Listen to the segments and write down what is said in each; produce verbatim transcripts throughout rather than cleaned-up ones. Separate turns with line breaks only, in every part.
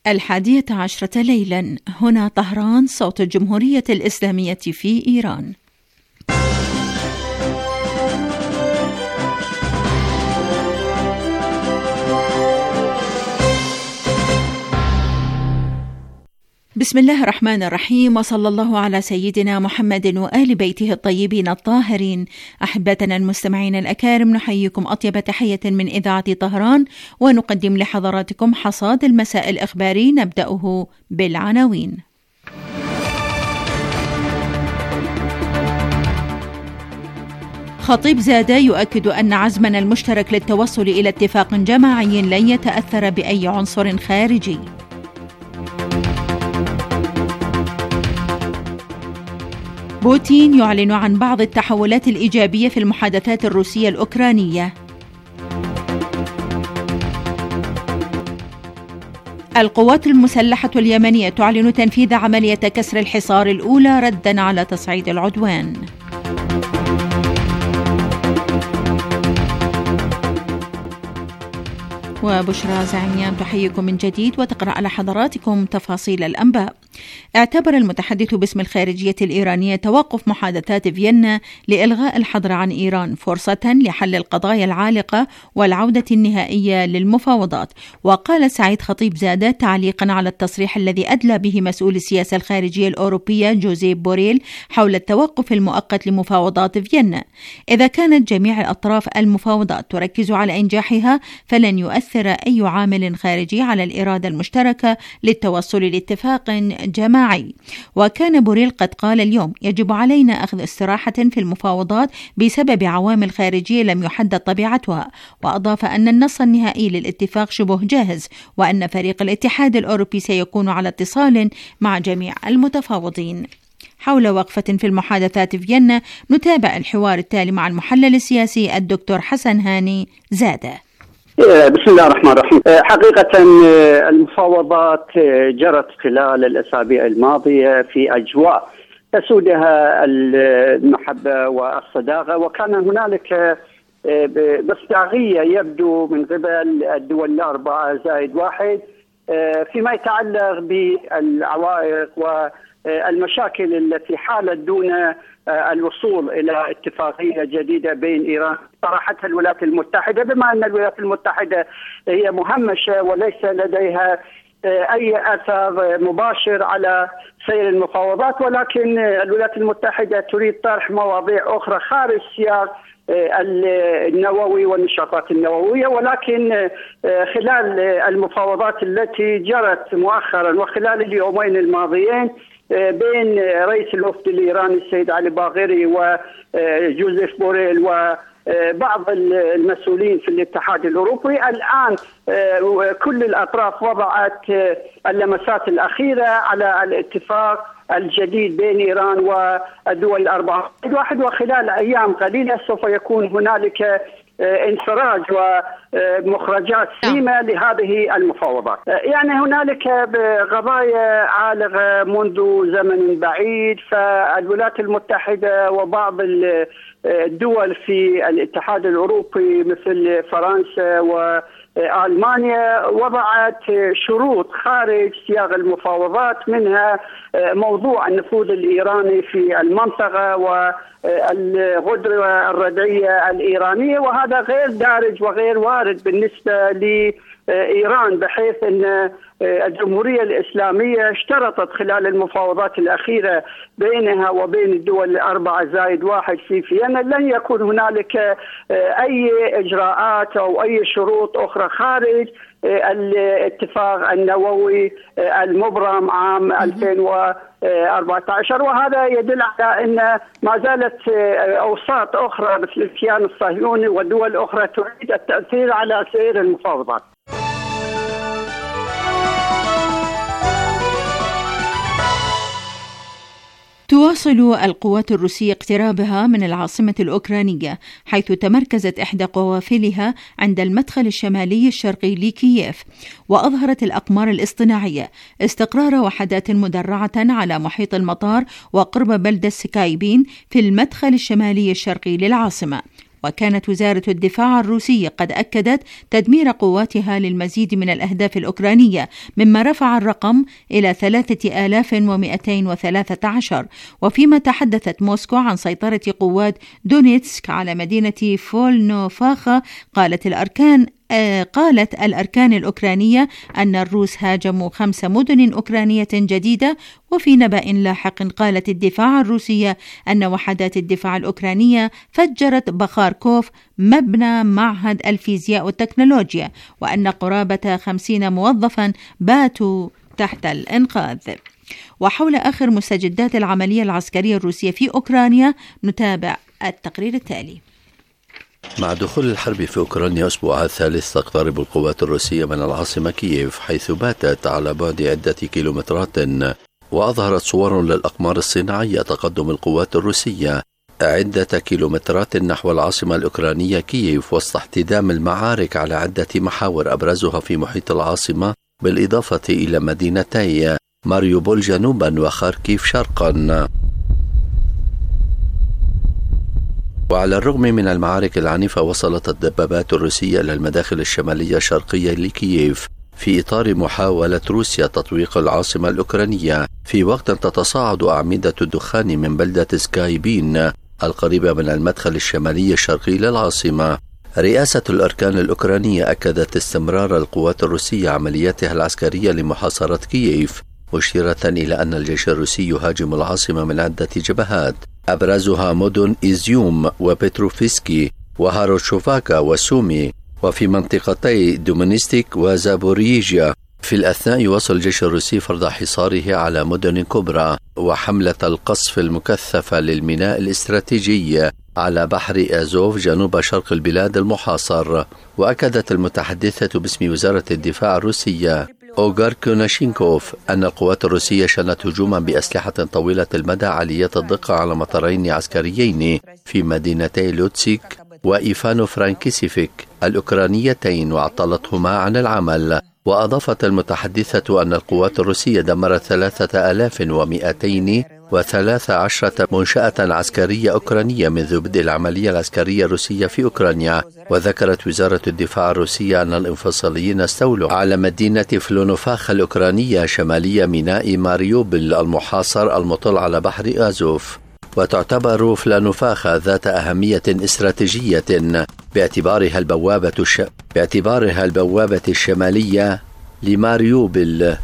الحادية عشرة ليلا، هنا طهران، صوت الجمهورية الإسلامية في إيران. بسم الله الرحمن الرحيم، وصلى الله على سيدنا محمد وآل بيته الطيبين الطاهرين. أحبتنا المستمعين الأكارم، نحييكم أطيب تحية من إذاعة طهران، ونقدم لحضراتكم حصاد المساء الإخباري، نبدأه بالعناوين. خطيب زادة يؤكد أن عزمنا المشترك للتوصل إلى اتفاق جماعي لن يتأثر بأي عنصر خارجي. بوتين يعلن عن بعض التحولات الإيجابية في المحادثات الروسية الأوكرانية. القوات المسلحة اليمنية تعلن تنفيذ عملية كسر الحصار الأولى رداً على تصعيد العدوان. وبشرى زعيميان تحييكم من جديد وتقرأ على حضراتكم تفاصيل الأنباء. اعتبر المتحدث باسم الخارجية الإيرانية توقف محادثات فيينا لإلغاء الحظر عن إيران فرصة لحل القضايا العالقة والعودة النهائية للمفاوضات. وقال سعيد خطيب زادة تعليقا على التصريح الذي أدلى به مسؤول السياسة الخارجية الأوروبية جوزيف بوريل حول التوقف المؤقت لمفاوضات فيينا: إذا كانت جميع الأطراف المفاوضات تركز على إنجاحها فلن يؤثر أي عامل خارجي على الإرادة المشتركة للتوصل لاتفاق جماعي. وكان بوريل قد قال اليوم: يجب علينا أخذ استراحة في المفاوضات بسبب عوامل خارجية لم يحدد طبيعتها. وأضاف أن النص النهائي للاتفاق شبه جاهز، وأن فريق الاتحاد الأوروبي سيكون على اتصال مع جميع المتفاوضين. حول وقفة في المحادثات فيينا نتابع الحوار التالي مع المحلل السياسي الدكتور حسن هاني زادة.
بسم الله الرحمن الرحيم. حقيقة المفاوضات جرت خلال الأسابيع الماضية في أجواء تسودها المحبة والصداقة، وكان هنالك مصداقية يبدو من قبل الدول الأربعة زائد واحد فيما يتعلق بالعوائق والمشاكل التي حالت دون الوصول إلى اتفاقية جديدة بين إيران طرحتها الولايات المتحدة، بما أن الولايات المتحدة هي مهمشة وليس لديها أي أثر مباشر على سير المفاوضات، ولكن الولايات المتحدة تريد طرح مواضيع أخرى خارج سياق النووي والنشاطات النووية. ولكن خلال المفاوضات التي جرت مؤخرا وخلال اليومين الماضيين بين رئيس الوفد الإيراني السيد علي باغيري وجوزيف بوريل وبعض المسؤولين في الاتحاد الأوروبي، الآن كل الأطراف وضعت اللمسات الأخيرة على الاتفاق الجديد بين إيران والدول الأربعة واحد، وخلال أيام قليلة سوف يكون هنالك انفراج ومخرجات سليمة لهذه المفاوضات. يعني هنالك قضايا عالقة منذ زمن بعيد، فالولايات المتحدة وبعض الدول في الاتحاد الأوروبي مثل فرنسا وألمانيا وضعت شروط خارج سياق المفاوضات، منها موضوع النفوذ الإيراني في المنطقة والغدرة الردعية الإيرانية، وهذا غير دارج وغير وارد بالنسبة لإيران، بحيث أن الجمهورية الإسلامية اشترطت خلال المفاوضات الأخيرة بينها وبين الدول الأربعة زائد واحد في فيينا لن يكون هنالك أي إجراءات أو أي شروط أخرى خارج الاتفاق النووي المبرم عام ألفين وأربعة عشر. وهذا يدل على أن ما زالت أوساط أخرى مثل الكيان الصهيوني ودول أخرى تريد التأثير على سير المفاوضات.
تواصل القوات الروسية اقترابها من العاصمة الأوكرانية، حيث تمركزت إحدى قوافلها عند المدخل الشمالي الشرقي لكييف. وأظهرت الأقمار الاصطناعية استقرار وحدات مدرعة على محيط المطار وقرب بلدة سكايبين في المدخل الشمالي الشرقي للعاصمة. وكانت وزارة الدفاع الروسية قد أكدت تدمير قواتها للمزيد من الأهداف الأوكرانية، مما رفع الرقم إلى ثلاثة آلاف ومئتين وثلاثة عشر. وفيما تحدثت موسكو عن سيطرة قوات دونيتسك على مدينة فولنوفاخا، قالت الأركان آه قالت الأركان الأوكرانية أن الروس هاجموا خمس مدن أوكرانية جديدة. وفي نبأ لاحق قالت الدفاع الروسية أن وحدات الدفاع الأوكرانية فجرت بخاركوف، مبنى معهد الفيزياء والتكنولوجيا، وأن قرابة خمسين موظفا باتوا تحت الإنقاذ. وحول آخر مستجدات العملية العسكرية الروسية في أوكرانيا نتابع التقرير التالي.
مع دخول الحرب في أوكرانيا أسبوعها الثالث تقترب القوات الروسية من العاصمة كييف، حيث باتت على بعد عدة كيلومترات، وأظهرت صور للأقمار الصناعية تقدم القوات الروسية عدة كيلومترات نحو العاصمة الأوكرانية كييف، وسط احتدام المعارك على عدة محاور أبرزها في محيط العاصمة، بالإضافة إلى مدينتي ماريوبول جنوبا وخاركيف شرقا. وعلى الرغم من المعارك العنيفة، وصلت الدبابات الروسية إلى المداخل الشمالية الشرقية لكييف في إطار محاولة روسيا تطويق العاصمة الأوكرانية، في وقت تتصاعد أعمدة الدخان من بلدة سكايبين القريبة من المدخل الشمالي الشرقي للعاصمة. رئاسة الأركان الأوكرانية أكدت استمرار القوات الروسية عملياتها العسكرية لمحاصرة كييف، مشيرة إلى أن الجيش الروسي يهاجم العاصمة من عدة جبهات، أبرزها مدن إيزيوم وبتروفسكي وهاروشوفاكا وسومي، وفي منطقتي دومينستيك وزابوريجيا. في الأثناء يواصل الجيش الروسي فرض حصاره على مدن كبرى وحملة القصف المكثفة للميناء الاستراتيجي على بحر أزوف جنوب شرق البلاد المحاصر. وأكدت المتحدثة باسم وزارة الدفاع الروسية أوغار كوناشينكوف أن القوات الروسية شنت هجوما بأسلحة طويلة المدى عالية الدقة على مطارين عسكريين في مدينتي لوتسيك وإيفانو فرانكيسيفيك الأوكرانيتين، وعطلتهما عن العمل. وأضافت المتحدثة أن القوات الروسية دمرت ثلاثة آلاف ومئتين وثلاث عشرة منشأة عسكرية أوكرانية منذ بدء العملية العسكرية الروسية في أوكرانيا. وذكرت وزارة الدفاع الروسية أن الانفصاليين استولوا على مدينة فلونوفاخ الأوكرانية شمالية ميناء ماريوبل المحاصر المطل على بحر آزوف. وتعتبر فلانوفاخا ذات أهمية استراتيجية باعتبارها البوابة الش... باعتبارها البوابة الشمالية لماريوبل.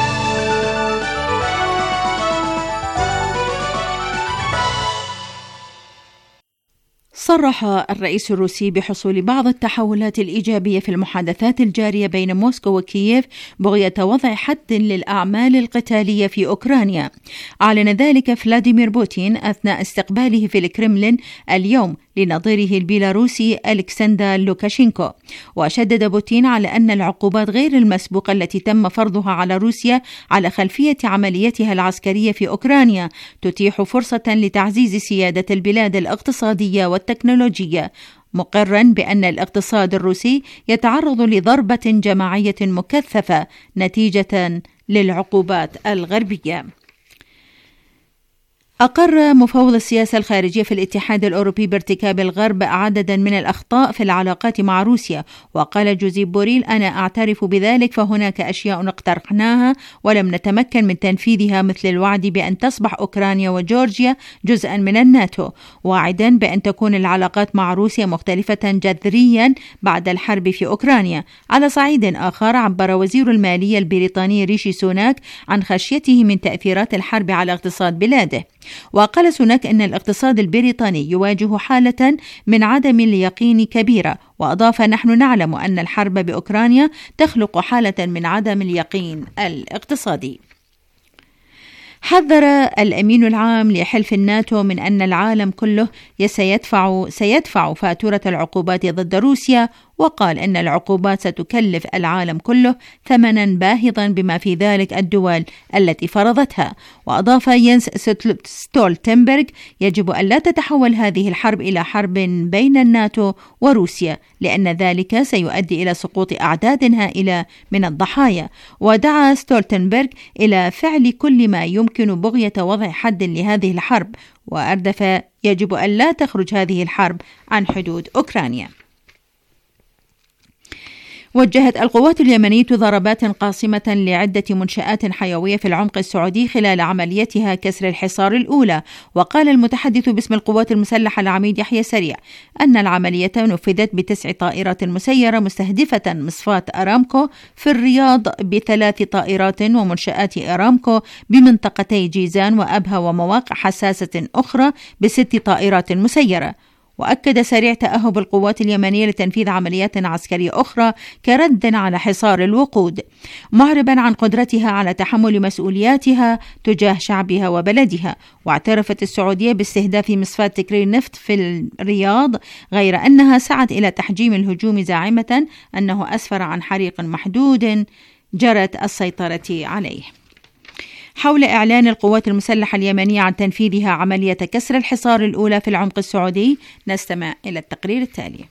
صرح الرئيس الروسي بحصول بعض التحولات الإيجابية في المحادثات الجارية بين موسكو وكييف بغية وضع حد للأعمال القتالية في أوكرانيا. أعلن ذلك فلاديمير بوتين أثناء استقباله في الكرملين اليوم لنظيره البيلاروسي ألكسندر لوكاشينكو. وشدد بوتين على أن العقوبات غير المسبوقة التي تم فرضها على روسيا على خلفية عمليتها العسكرية في أوكرانيا تتيح فرصة لتعزيز سيادة البلاد الاقتصادية والتكنولوجية، مقرا بأن الاقتصاد الروسي يتعرض لضربة جماعية مكثفة نتيجة للعقوبات الغربية. أقر مفوض السياسة الخارجية في الاتحاد الأوروبي بارتكاب الغرب عددا من الأخطاء في العلاقات مع روسيا. وقال جوزيب بوريل: أنا أعترف بذلك، فهناك أشياء اقترحناها ولم نتمكن من تنفيذها، مثل الوعد بأن تصبح أوكرانيا وجورجيا جزءا من الناتو، واعدا بأن تكون العلاقات مع روسيا مختلفة جذريا بعد الحرب في أوكرانيا. على صعيد آخر، عبر وزير المالية البريطاني ريشي سوناك عن خشيته من تأثيرات الحرب على اقتصاد بلاده. وقال سوناك أن الاقتصاد البريطاني يواجه حالة من عدم اليقين كبيرة، وأضاف: نحن نعلم أن الحرب بأوكرانيا تخلق حالة من عدم اليقين الاقتصادي. حذر الأمين العام لحلف الناتو من أن العالم كله سيدفع سيدفع فاتورة العقوبات ضد روسيا وقال إن العقوبات ستكلف العالم كله ثمنا باهظا بما في ذلك الدول التي فرضتها. وأضاف ينس ستولتنبرغ: يجب أن لا تتحول هذه الحرب إلى حرب بين الناتو وروسيا، لأن ذلك سيؤدي إلى سقوط أعداد هائلة من الضحايا. ودعا ستولتنبرغ إلى فعل كل ما يمكن بغية وضع حد لهذه الحرب، وأردف: يجب أن لا تخرج هذه الحرب عن حدود أوكرانيا. وجهت القوات اليمنية ضربات قاصمة لعدة منشآت حيوية في العمق السعودي خلال عمليتها كسر الحصار الأولى. وقال المتحدث باسم القوات المسلحة العميد يحيى سريع أن العملية نفذت بتسع طائرات مسيرة مستهدفة مصفاة أرامكو في الرياض بثلاث طائرات ومنشآت أرامكو بمنطقتي جيزان وأبها ومواقع حساسة أخرى بست طائرات مسيرة. وأكد سريع تأهب القوات اليمنية لتنفيذ عمليات عسكرية أخرى كرد على حصار الوقود، معربا عن قدرتها على تحمل مسؤولياتها تجاه شعبها وبلدها. واعترفت السعودية باستهداف مصفاة تكرير نفط في الرياض، غير أنها سعت إلى تحجيم الهجوم زاعمة أنه أسفر عن حريق محدود جرت السيطرة عليه. حول إعلان القوات المسلحة اليمنية عن تنفيذها عملية كسر الحصار الأولى في العمق السعودي، نستمع إلى التقرير التالي.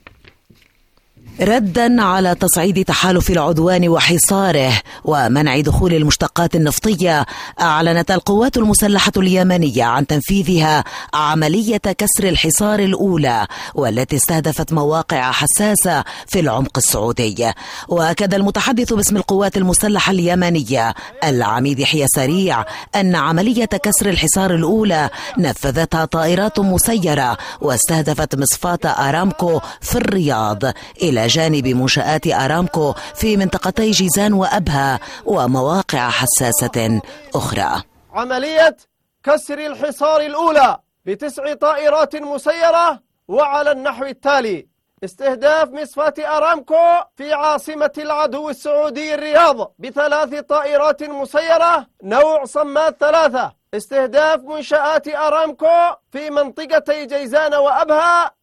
ردا على تصعيد تحالف العدوان وحصاره ومنع دخول المشتقات النفطية، أعلنت القوات المسلحة اليمنية عن تنفيذها عملية كسر الحصار الأولى والتي استهدفت مواقع حساسة في العمق السعودي. وأكد المتحدث باسم القوات المسلحة اليمنية العميد يحيى سريع أن عملية كسر الحصار الأولى نفذتها طائرات مسيرة واستهدفت مصفاة أرامكو في الرياض إلى جانب منشآت أرامكو في منطقتي جيزان وأبها ومواقع حساسة أخرى.
عملية كسر الحصار الأولى بتسع طائرات مسيرة وعلى النحو التالي: استهداف مصفاة أرامكو في عاصمة العدو السعودي الرياض بثلاث طائرات مسيرة نوع صماد ثلاثة، استهداف منشآت أرامكو في منطقتي جيزان وأبها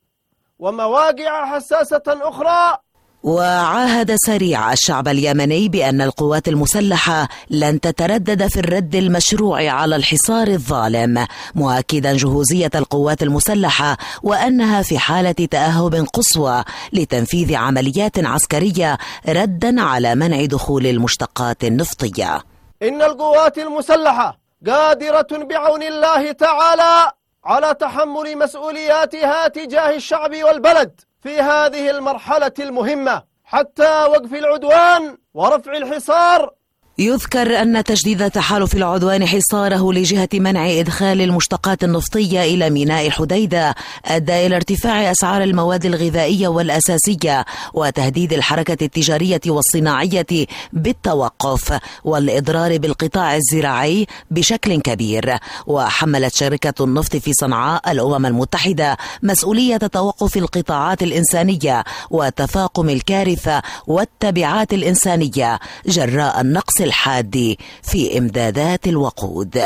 ومواقع حساسة أخرى.
وعاهد سريع الشعب اليمني بأن القوات المسلحة لن تتردد في الرد المشروع على الحصار الظالم، مؤكدا جهوزية القوات المسلحة وأنها في حالة تأهب قصوى لتنفيذ عمليات عسكرية ردا على منع دخول المشتقات النفطية.
إن القوات المسلحة قادرة بعون الله تعالى على تحمل مسؤولياتها تجاه الشعب والبلد في هذه المرحلة المهمة حتى وقف العدوان ورفع الحصار.
يذكر أن تجديد تحالف العدوان حصاره لجهة منع إدخال المشتقات النفطية إلى ميناء الحديدة أدى إلى ارتفاع أسعار المواد الغذائية والأساسية وتهديد الحركة التجارية والصناعية بالتوقف والإضرار بالقطاع الزراعي بشكل كبير. وحملت شركة النفط في صنعاء الأمم المتحدة مسؤولية توقف القطاعات الإنسانية وتفاقم الكارثة والتبعات الإنسانية جراء النقص الحاد في إمدادات الوقود.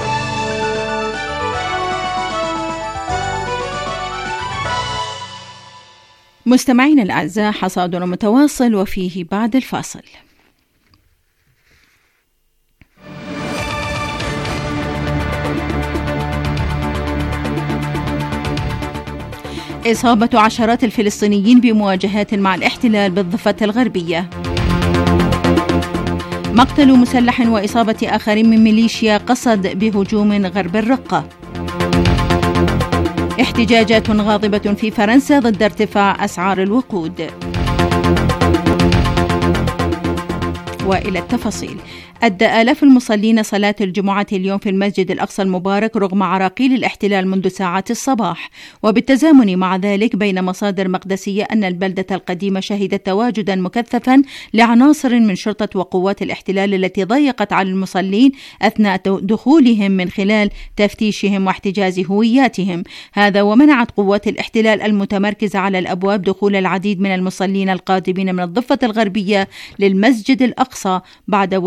مستمعين الأعزاء، حصادنا متواصل وفيه بعد الفاصل. إصابة عشرات الفلسطينيين بمواجهات مع الاحتلال بالضفة الغربية. مقتل مسلح وإصابة آخرين من ميليشيا قصد بهجوم غرب الرقة. احتجاجات غاضبة في فرنسا ضد ارتفاع أسعار الوقود. وإلى التفاصيل. أدى آلاف المصلين صلاة الجمعة اليوم في المسجد الأقصى المبارك رغم عراقيل الاحتلال منذ ساعات الصباح، وبالتزامن مع ذلك بين مصادر مقدسية أن البلدة القديمة شهدت تواجدا مكثفا لعناصر من شرطة وقوات الاحتلال التي ضيقت على المصلين أثناء دخولهم من خلال تفتيشهم واحتجاز هوياتهم. هذا ومنعت قوات الاحتلال المتمركزة على الأبواب دخول العديد من المصلين القادمين من الضفة الغربية للمسجد الأقصى بعد وصولهم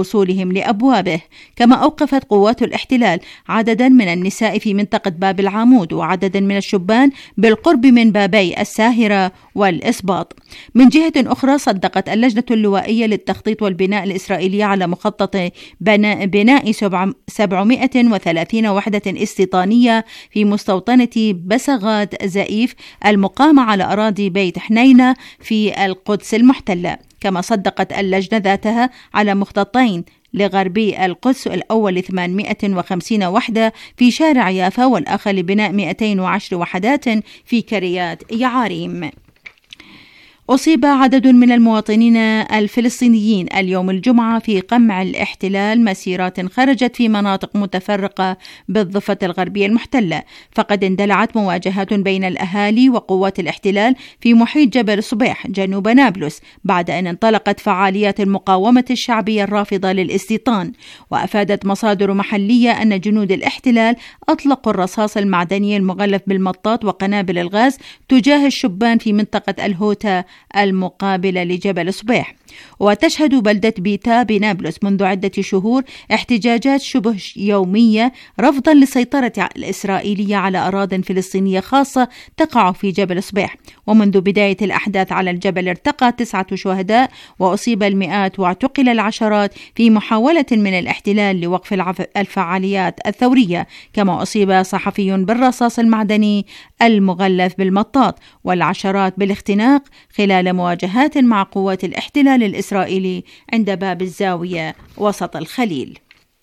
وصولهم لأبوابه. كما أوقفت قوات الاحتلال عددا من النساء في منطقة باب العامود وعددا من الشبان بالقرب من بابي الساهرة والإسباط. من جهة أخرى صدقت اللجنة اللوائية للتخطيط والبناء الإسرائيلية على مخطط بناء, بناء سبعمائة وثلاثين وحدة استيطانية في مستوطنة بسغات زئيف المقامة على أراضي بيت حنينة في القدس المحتلة. كما صدقت اللجنة ذاتها على مخططين لغربي القدس، الأول ثمانمائة وخمسين وحدة في شارع يافا والآخر لبناء مئتين وعشر وحدات في كريات يعاريم. أصيب عدد من المواطنين الفلسطينيين اليوم الجمعة في قمع الاحتلال مسيرات خرجت في مناطق متفرقة بالضفة الغربية المحتلة، فقد اندلعت مواجهات بين الأهالي وقوات الاحتلال في محيط جبل صبيح جنوب نابلس بعد أن انطلقت فعاليات المقاومة الشعبية الرافضة للاستيطان. وأفادت مصادر محلية أن جنود الاحتلال أطلقوا الرصاص المعدني المغلف بالمطاط وقنابل الغاز تجاه الشبان في منطقة الهوتا المقابلة لجبل صبيح. وتشهد بلدة بيتا بنابلس منذ عدة شهور احتجاجات شبه يومية رفضا للسيطرة الإسرائيلية على أراضٍ فلسطينية خاصة تقع في جبل صبيح. ومنذ بداية الأحداث على الجبل ارتقى تسعة شهداء وأصيب المئات واعتقل العشرات في محاولة من الاحتلال لوقف الفعاليات الثورية. كما أصيب صحفي بالرصاص المعدني المغلف بالمطاط والعشرات بالاختناق خلال مواجهات مع قوات الاحتلال الإسرائيلي عند باب الزاوية وسط الخليل.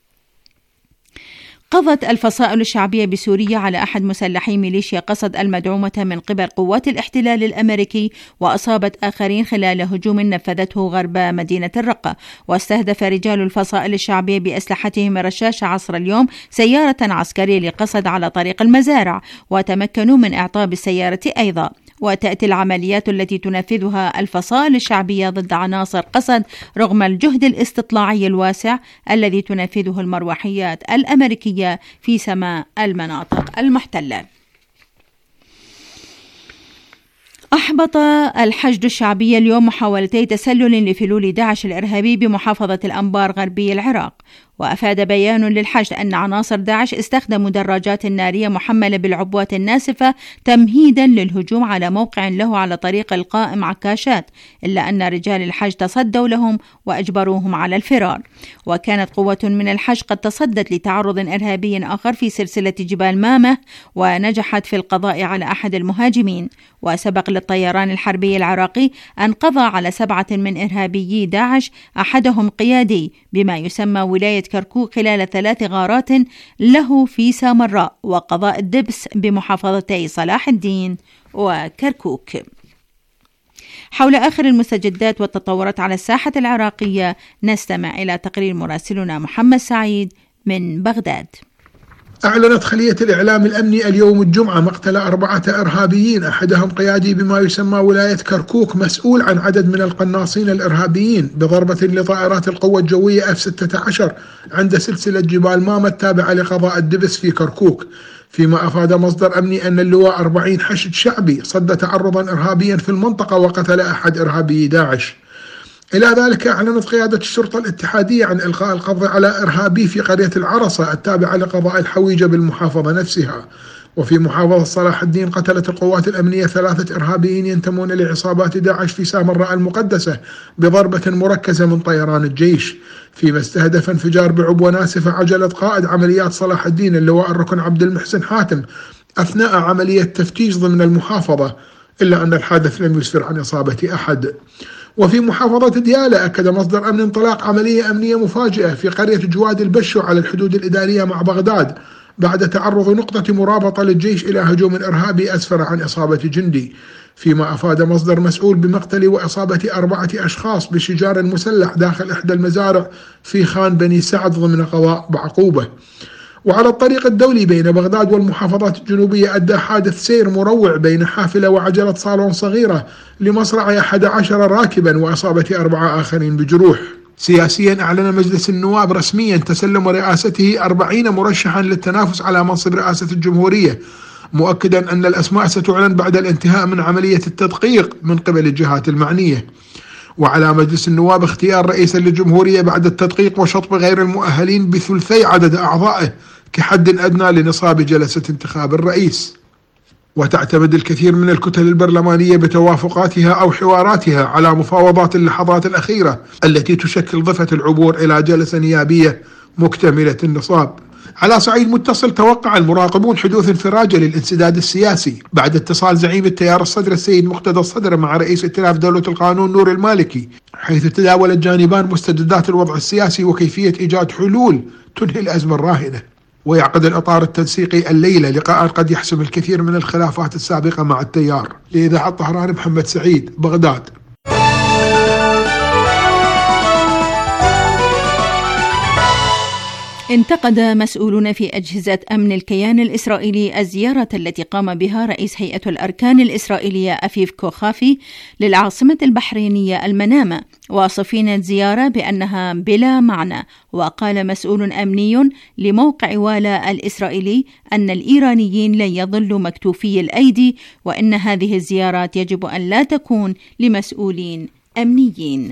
قضت الفصائل الشعبية بسوريا على أحد مسلحي ميليشيا قسد المدعومة من قبل قوات الاحتلال الأمريكي وأصابت آخرين خلال هجوم نفذته غرب مدينة الرقة. واستهدف رجال الفصائل الشعبية بأسلحتهم الرشاشة عصر اليوم سيارة عسكرية لقسد على طريق المزارع وتمكنوا من إعطاب السيارة أيضا. وتأتي العمليات التي تنفذها الفصائل الشعبية ضد عناصر قسد رغم الجهد الاستطلاعي الواسع الذي تنفذه المروحيات الأمريكية في سماء المناطق المحتلة. أحبط الحشد الشعبي اليوم محاولتي تسلل لفلول داعش الإرهابي بمحافظة الأنبار غربي العراق. وأفاد بيان للحشد أن عناصر داعش استخدموا دراجات نارية محملة بالعبوات الناسفة تمهيدا للهجوم على موقع له على طريق القائم عكاشات، إلا أن رجال الحشد تصدوا لهم وأجبروهم على الفرار. وكانت قوة من الحشد قد تصدت لتعرض إرهابي آخر في سلسلة جبال مامة ونجحت في القضاء على أحد المهاجمين. وسبق للطيران الحربي العراقي أن قضى على سبعة من إرهابيي داعش أحدهم قيادي بما يسمى ولاية كركوك خلال ثلاث غارات له في سامراء وقضاء الدبس بمحافظتي صلاح الدين وكركوك. حول آخر المستجدات والتطورات على الساحة العراقية نستمع إلى تقرير مراسلنا محمد سعيد من بغداد.
أعلنت خلية الإعلام الأمني اليوم الجمعة مقتل أربعة إرهابيين أحدهم قيادي بما يسمى ولاية كركوك مسؤول عن عدد من القناصين الإرهابيين بضربة لطائرات القوة الجوية إف ستة عشر عند سلسلة جبال ماما التابعة لقضاء الدبس في كركوك. فيما أفاد مصدر أمني أن اللواء أربعين حشد شعبي صد تعرضا إرهابيا في المنطقة وقتل أحد إرهابي داعش. إلى ذلك أعلنت قيادة الشرطة الاتحادية عن إلقاء القبض على إرهابي في قرية العرصة التابعة لقضاء الحويجة بالمحافظة نفسها. وفي محافظة صلاح الدين قتلت القوات الأمنية ثلاثة إرهابيين ينتمون لعصابات داعش في سامراء المقدسة بضربة مركزة من طيران الجيش، فيما استهدف انفجار بعبوة ناسفة عجلة قائد عمليات صلاح الدين اللواء الركن عبد المحسن حاتم أثناء عملية تفتيش ضمن المحافظة، إلا أن الحادث لم يسفر عن إصابة أحد. وفي محافظة ديالى أكد مصدر أمن انطلاق عملية أمنية مفاجئة في قرية جواد البشو على الحدود الإدارية مع بغداد بعد تعرض نقطة مرابطة للجيش إلى هجوم إرهابي أسفر عن إصابة جندي. فيما أفاد مصدر مسؤول بمقتل وإصابة أربعة أشخاص بشجار مسلح داخل إحدى المزارع في خان بني سعد ضمن قضاء بعقوبة. وعلى الطريق الدولي بين بغداد والمحافظات الجنوبية أدى حادث سير مروع بين حافلة وعجلة صالون صغيرة لمصرع أحد عشر راكبا وإصابة أربعة آخرين بجروح. سياسيا أعلن مجلس النواب رسميا تسلم رئاسته أربعين مرشحا للتنافس على منصب رئاسة الجمهورية، مؤكدا أن الأسماء ستعلن بعد الانتهاء من عملية التدقيق من قبل الجهات المعنية. وعلى مجلس النواب اختيار رئيسا للجمهورية بعد التدقيق وشطب غير المؤهلين بثلثي عدد أعضائه كحد أدنى لنصاب جلسة انتخاب الرئيس. وتعتمد الكثير من الكتل البرلمانية بتوافقاتها أو حواراتها على مفاوضات اللحظات الأخيرة التي تشكل ضفة العبور إلى جلسة نيابية مكتملة النصاب. على صعيد متصل، توقع المراقبون حدوث انفراجة للانسداد السياسي بعد اتصال زعيم التيار الصدر السيد مقتدى الصدر مع رئيس ائتلاف دولة القانون نور المالكي، حيث تداول الجانبان مستجدات الوضع السياسي وكيفية إيجاد حلول تنهي الأزمة الراهنة. ويعقد الإطار التنسيقي الليلة لقاء قد يحسم الكثير من الخلافات السابقة مع التيار. لإذاعة طهران، محمد سعيد، بغداد.
انتقد مسؤولون في أجهزة أمن الكيان الإسرائيلي الزيارة التي قام بها رئيس هيئة الأركان الإسرائيلية أفيف كوخافي للعاصمة البحرينية المنامة، واصفين الزيارة بأنها بلا معنى. وقال مسؤول أمني لموقع والا الإسرائيلي أن الإيرانيين لن يظلوا مكتوفي الأيدي، وأن هذه الزيارات يجب أن لا تكون لمسؤولين أمنيين.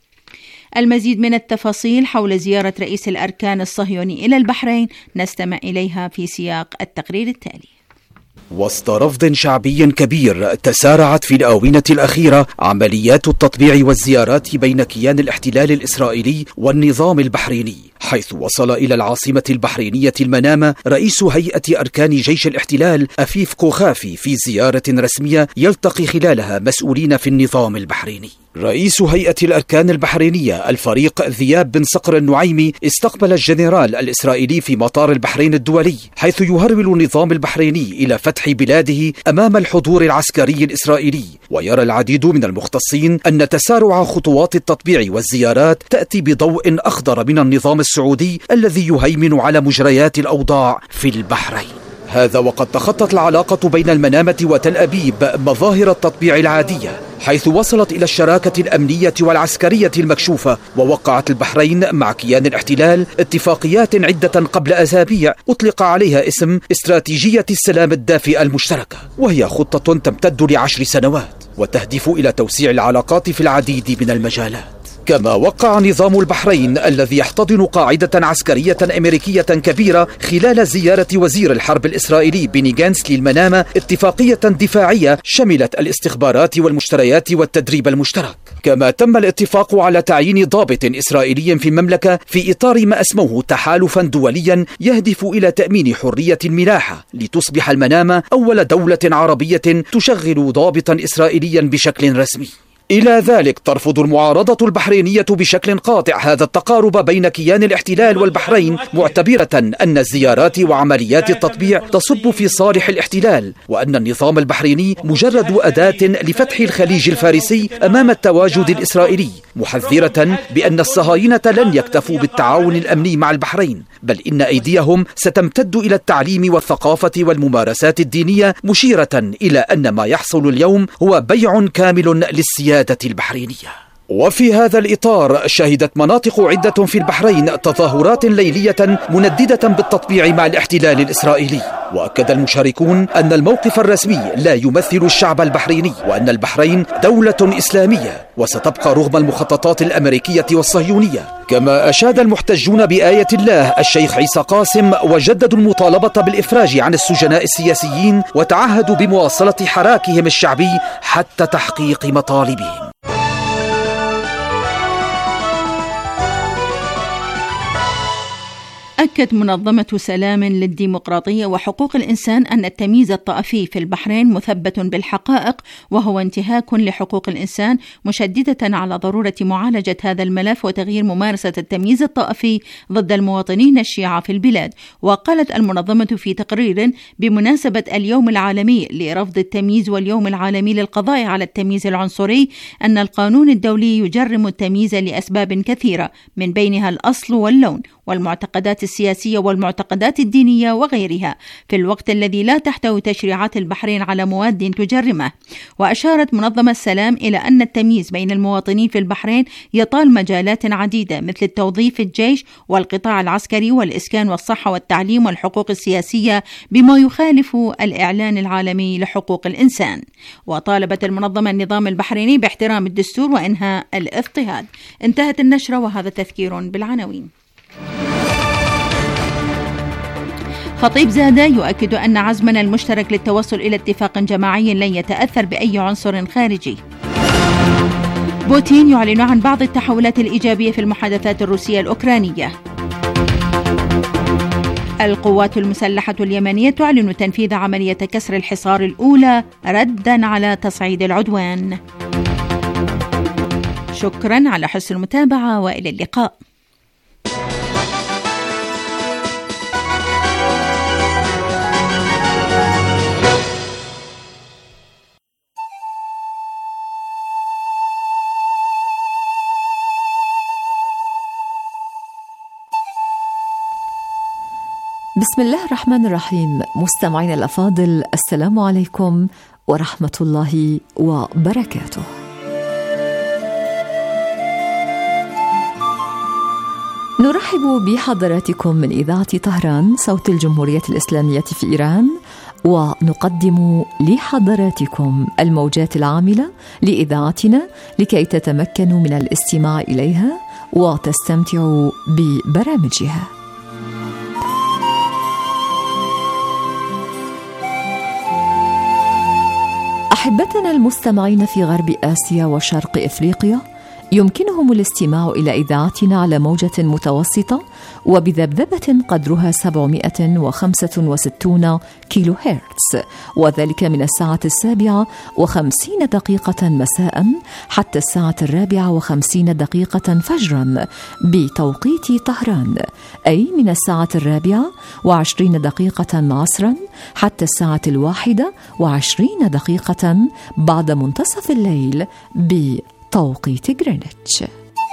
المزيد من التفاصيل حول زيارة رئيس الأركان الصهيوني إلى البحرين نستمع إليها في سياق التقرير التالي.
وسط رفض شعبي كبير، تسارعت في الآونة الأخيرة عمليات التطبيع والزيارات بين كيان الاحتلال الإسرائيلي والنظام البحريني، حيث وصل إلى العاصمة البحرينية المنامة رئيس هيئة أركان جيش الاحتلال أفيف كوخافي في زيارة رسمية يلتقي خلالها مسؤولين في النظام البحريني. رئيس هيئة الأركان البحرينية الفريق ذياب بن صقر النعيمي استقبل الجنرال الإسرائيلي في مطار البحرين الدولي، حيث يهرول النظام البحريني إلى فتح بلاده أمام الحضور العسكري الإسرائيلي. ويرى العديد من المختصين أن تسارع خطوات التطبيع والزيارات تأتي بضوء أخضر من النظام السعودي الذي يهيمن على مجريات الأوضاع في البحرين. هذا وقد تخطت العلاقة بين المنامة وتل أبيب مظاهر التطبيع العادية، حيث وصلت إلى الشراكة الأمنية والعسكرية المكشوفة. ووقعت البحرين مع كيان الاحتلال اتفاقيات عدة قبل أسابيع أطلق عليها اسم استراتيجية السلام الدافئة المشتركة، وهي خطة تمتد لعشر سنوات وتهدف إلى توسيع العلاقات في العديد من المجالات. كما وقع نظام البحرين الذي يحتضن قاعدة عسكرية أمريكية كبيرة خلال زيارة وزير الحرب الإسرائيلي بيني جانتس للمنامة اتفاقية دفاعية شملت الاستخبارات والمشتريات والتدريب المشترك. كما تم الاتفاق على تعيين ضابط إسرائيلي في المملكة في إطار ما أسموه تحالفا دوليا يهدف إلى تأمين حرية الملاحة، لتصبح المنامة أول دولة عربية تشغل ضابطا إسرائيليا بشكل رسمي. إلى ذلك ترفض المعارضة البحرينية بشكل قاطع هذا التقارب بين كيان الاحتلال والبحرين، معتبرة أن الزيارات وعمليات التطبيع تصب في صالح الاحتلال، وأن النظام البحريني مجرد أداة لفتح الخليج الفارسي أمام التواجد الإسرائيلي، محذرة بأن الصهاينة لن يكتفوا بالتعاون الأمني مع البحرين، بل إن أيديهم ستمتد إلى التعليم والثقافة والممارسات الدينية، مشيرة إلى أن ما يحصل اليوم هو بيع كامل للسياسة البحرينية. وفي هذا الإطار شهدت مناطق عدة في البحرين تظاهرات ليلية منددة بالتطبيع مع الاحتلال الإسرائيلي. وأكد المشاركون أن الموقف الرسمي لا يمثل الشعب البحريني، وأن البحرين دولة إسلامية وستبقى رغم المخططات الأمريكية والصهيونية. كما أشاد المحتجون بآية الله الشيخ عيسى قاسم وجددوا المطالبة بالإفراج عن السجناء السياسيين، وتعهدوا بمواصلة حراكهم الشعبي حتى تحقيق مطالبهم.
أكد منظمة سلام للديمقراطية وحقوق الإنسان أن التمييز الطائفي في البحرين مثبت بالحقائق وهو انتهاك لحقوق الإنسان، مشددة على ضرورة معالجة هذا الملف وتغيير ممارسة التمييز الطائفي ضد المواطنين الشيعة في البلاد. وقالت المنظمة في تقرير بمناسبة اليوم العالمي لرفض التمييز واليوم العالمي للقضاء على التمييز العنصري أن القانون الدولي يجرم التمييز لأسباب كثيرة، من بينها الأصل واللون والمعتقدات السياسية السياسية والمعتقدات الدينية وغيرها، في الوقت الذي لا تحتوي تشريعات البحرين على مواد تجرمه. وأشارت منظمة السلام إلى أن التمييز بين المواطنين في البحرين يطال مجالات عديدة مثل التوظيف في الجيش والقطاع العسكري والإسكان والصحة والتعليم والحقوق السياسية، بما يخالف الإعلان العالمي لحقوق الإنسان. وطالبت المنظمة النظام البحريني باحترام الدستور وإنهاء الاضطهاد. انتهت النشرة وهذا تذكير بالعناوين. خطيب زادة يؤكد أن عزمنا المشترك للتوصل إلى اتفاق جماعي لن يتأثر بأي عنصر خارجي. بوتين يعلن عن بعض التحولات الإيجابية في المحادثات الروسية الأوكرانية. القوات المسلحة اليمنية تعلن تنفيذ عملية كسر الحصار الأولى رداً على تصعيد العدوان. شكراً على حسن المتابعة وإلى اللقاء.
بسم الله الرحمن الرحيم. مستمعينا الأفاضل، السلام عليكم ورحمة الله وبركاته. نرحب بحضراتكم من إذاعة طهران صوت الجمهورية الإسلامية في إيران، ونقدم لحضراتكم الموجات العاملة لإذاعتنا لكي تتمكنوا من الاستماع إليها وتستمتعوا ببرامجها. أحبتنا المستمعين في غرب آسيا وشرق إفريقيا، يمكنهم الاستماع إلى إذاعتنا على موجة متوسطة وبذبذبة قدرها سبعمائة وخمسة وستين كيلو هرتز، وذلك من الساعة السابعة وخمسين دقيقة مساء حتى الساعة الرابعة وخمسين دقيقة فجرا بتوقيت طهران، أي من الساعة الرابعة وعشرين دقيقة عصرا حتى الساعة الواحدة وعشرين دقيقة بعد منتصف الليل بتوقيت غرينتش.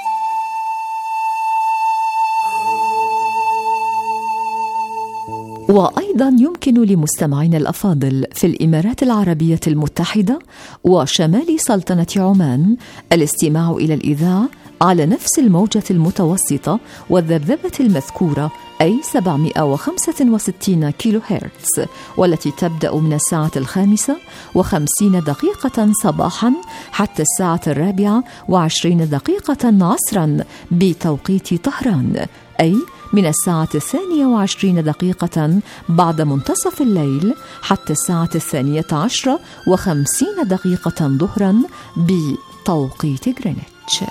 وأيضا يمكن لمستمعين الأفاضل في الإمارات العربية المتحدة وشمال سلطنة عمان الاستماع إلى الإذاعة على نفس الموجة المتوسطة والذبذبة المذكورة، أي سبعمائة وخمسة وستين كيلو هرتز، والتي تبدأ من الساعة الخامسة وخمسين دقيقة صباحا حتى الساعة الرابعة وعشرين دقيقة عصرا بتوقيت طهران، أي من الساعة الثانية وعشرين دقيقة بعد منتصف الليل حتى الساعة الثانية عشرة وخمسين دقيقة ظهرا بتوقيت غرينتش.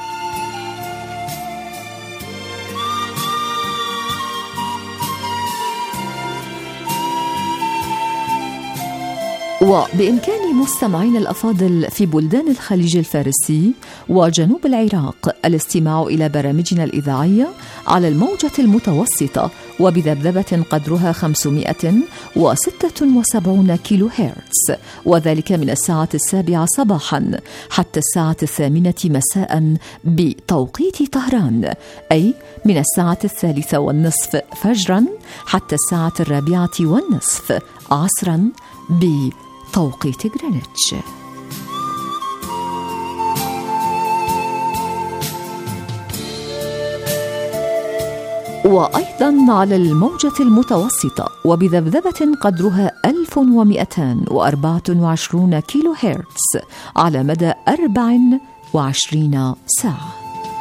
وبإمكان مستمعين الأفاضل في بلدان الخليج الفارسي وجنوب العراق الاستماع إلى برامجنا الإذاعية على الموجة المتوسطة وبذبذبة قدرها خمسمائة وستة وسبعين كيلو هرتز، وذلك من الساعة السابعة صباحا حتى الساعة الثامنة مساء بتوقيت طهران، أي من الساعة الثالثة والنصف فجرا حتى الساعة الرابعة والنصف عصرا بتوقيت غرينتش. وأيضا على الموجة المتوسطة وبذبذبة قدرها ألف ومئتين وأربعة وعشرين كيلو هرتز على مدى أربع وعشرين ساعة.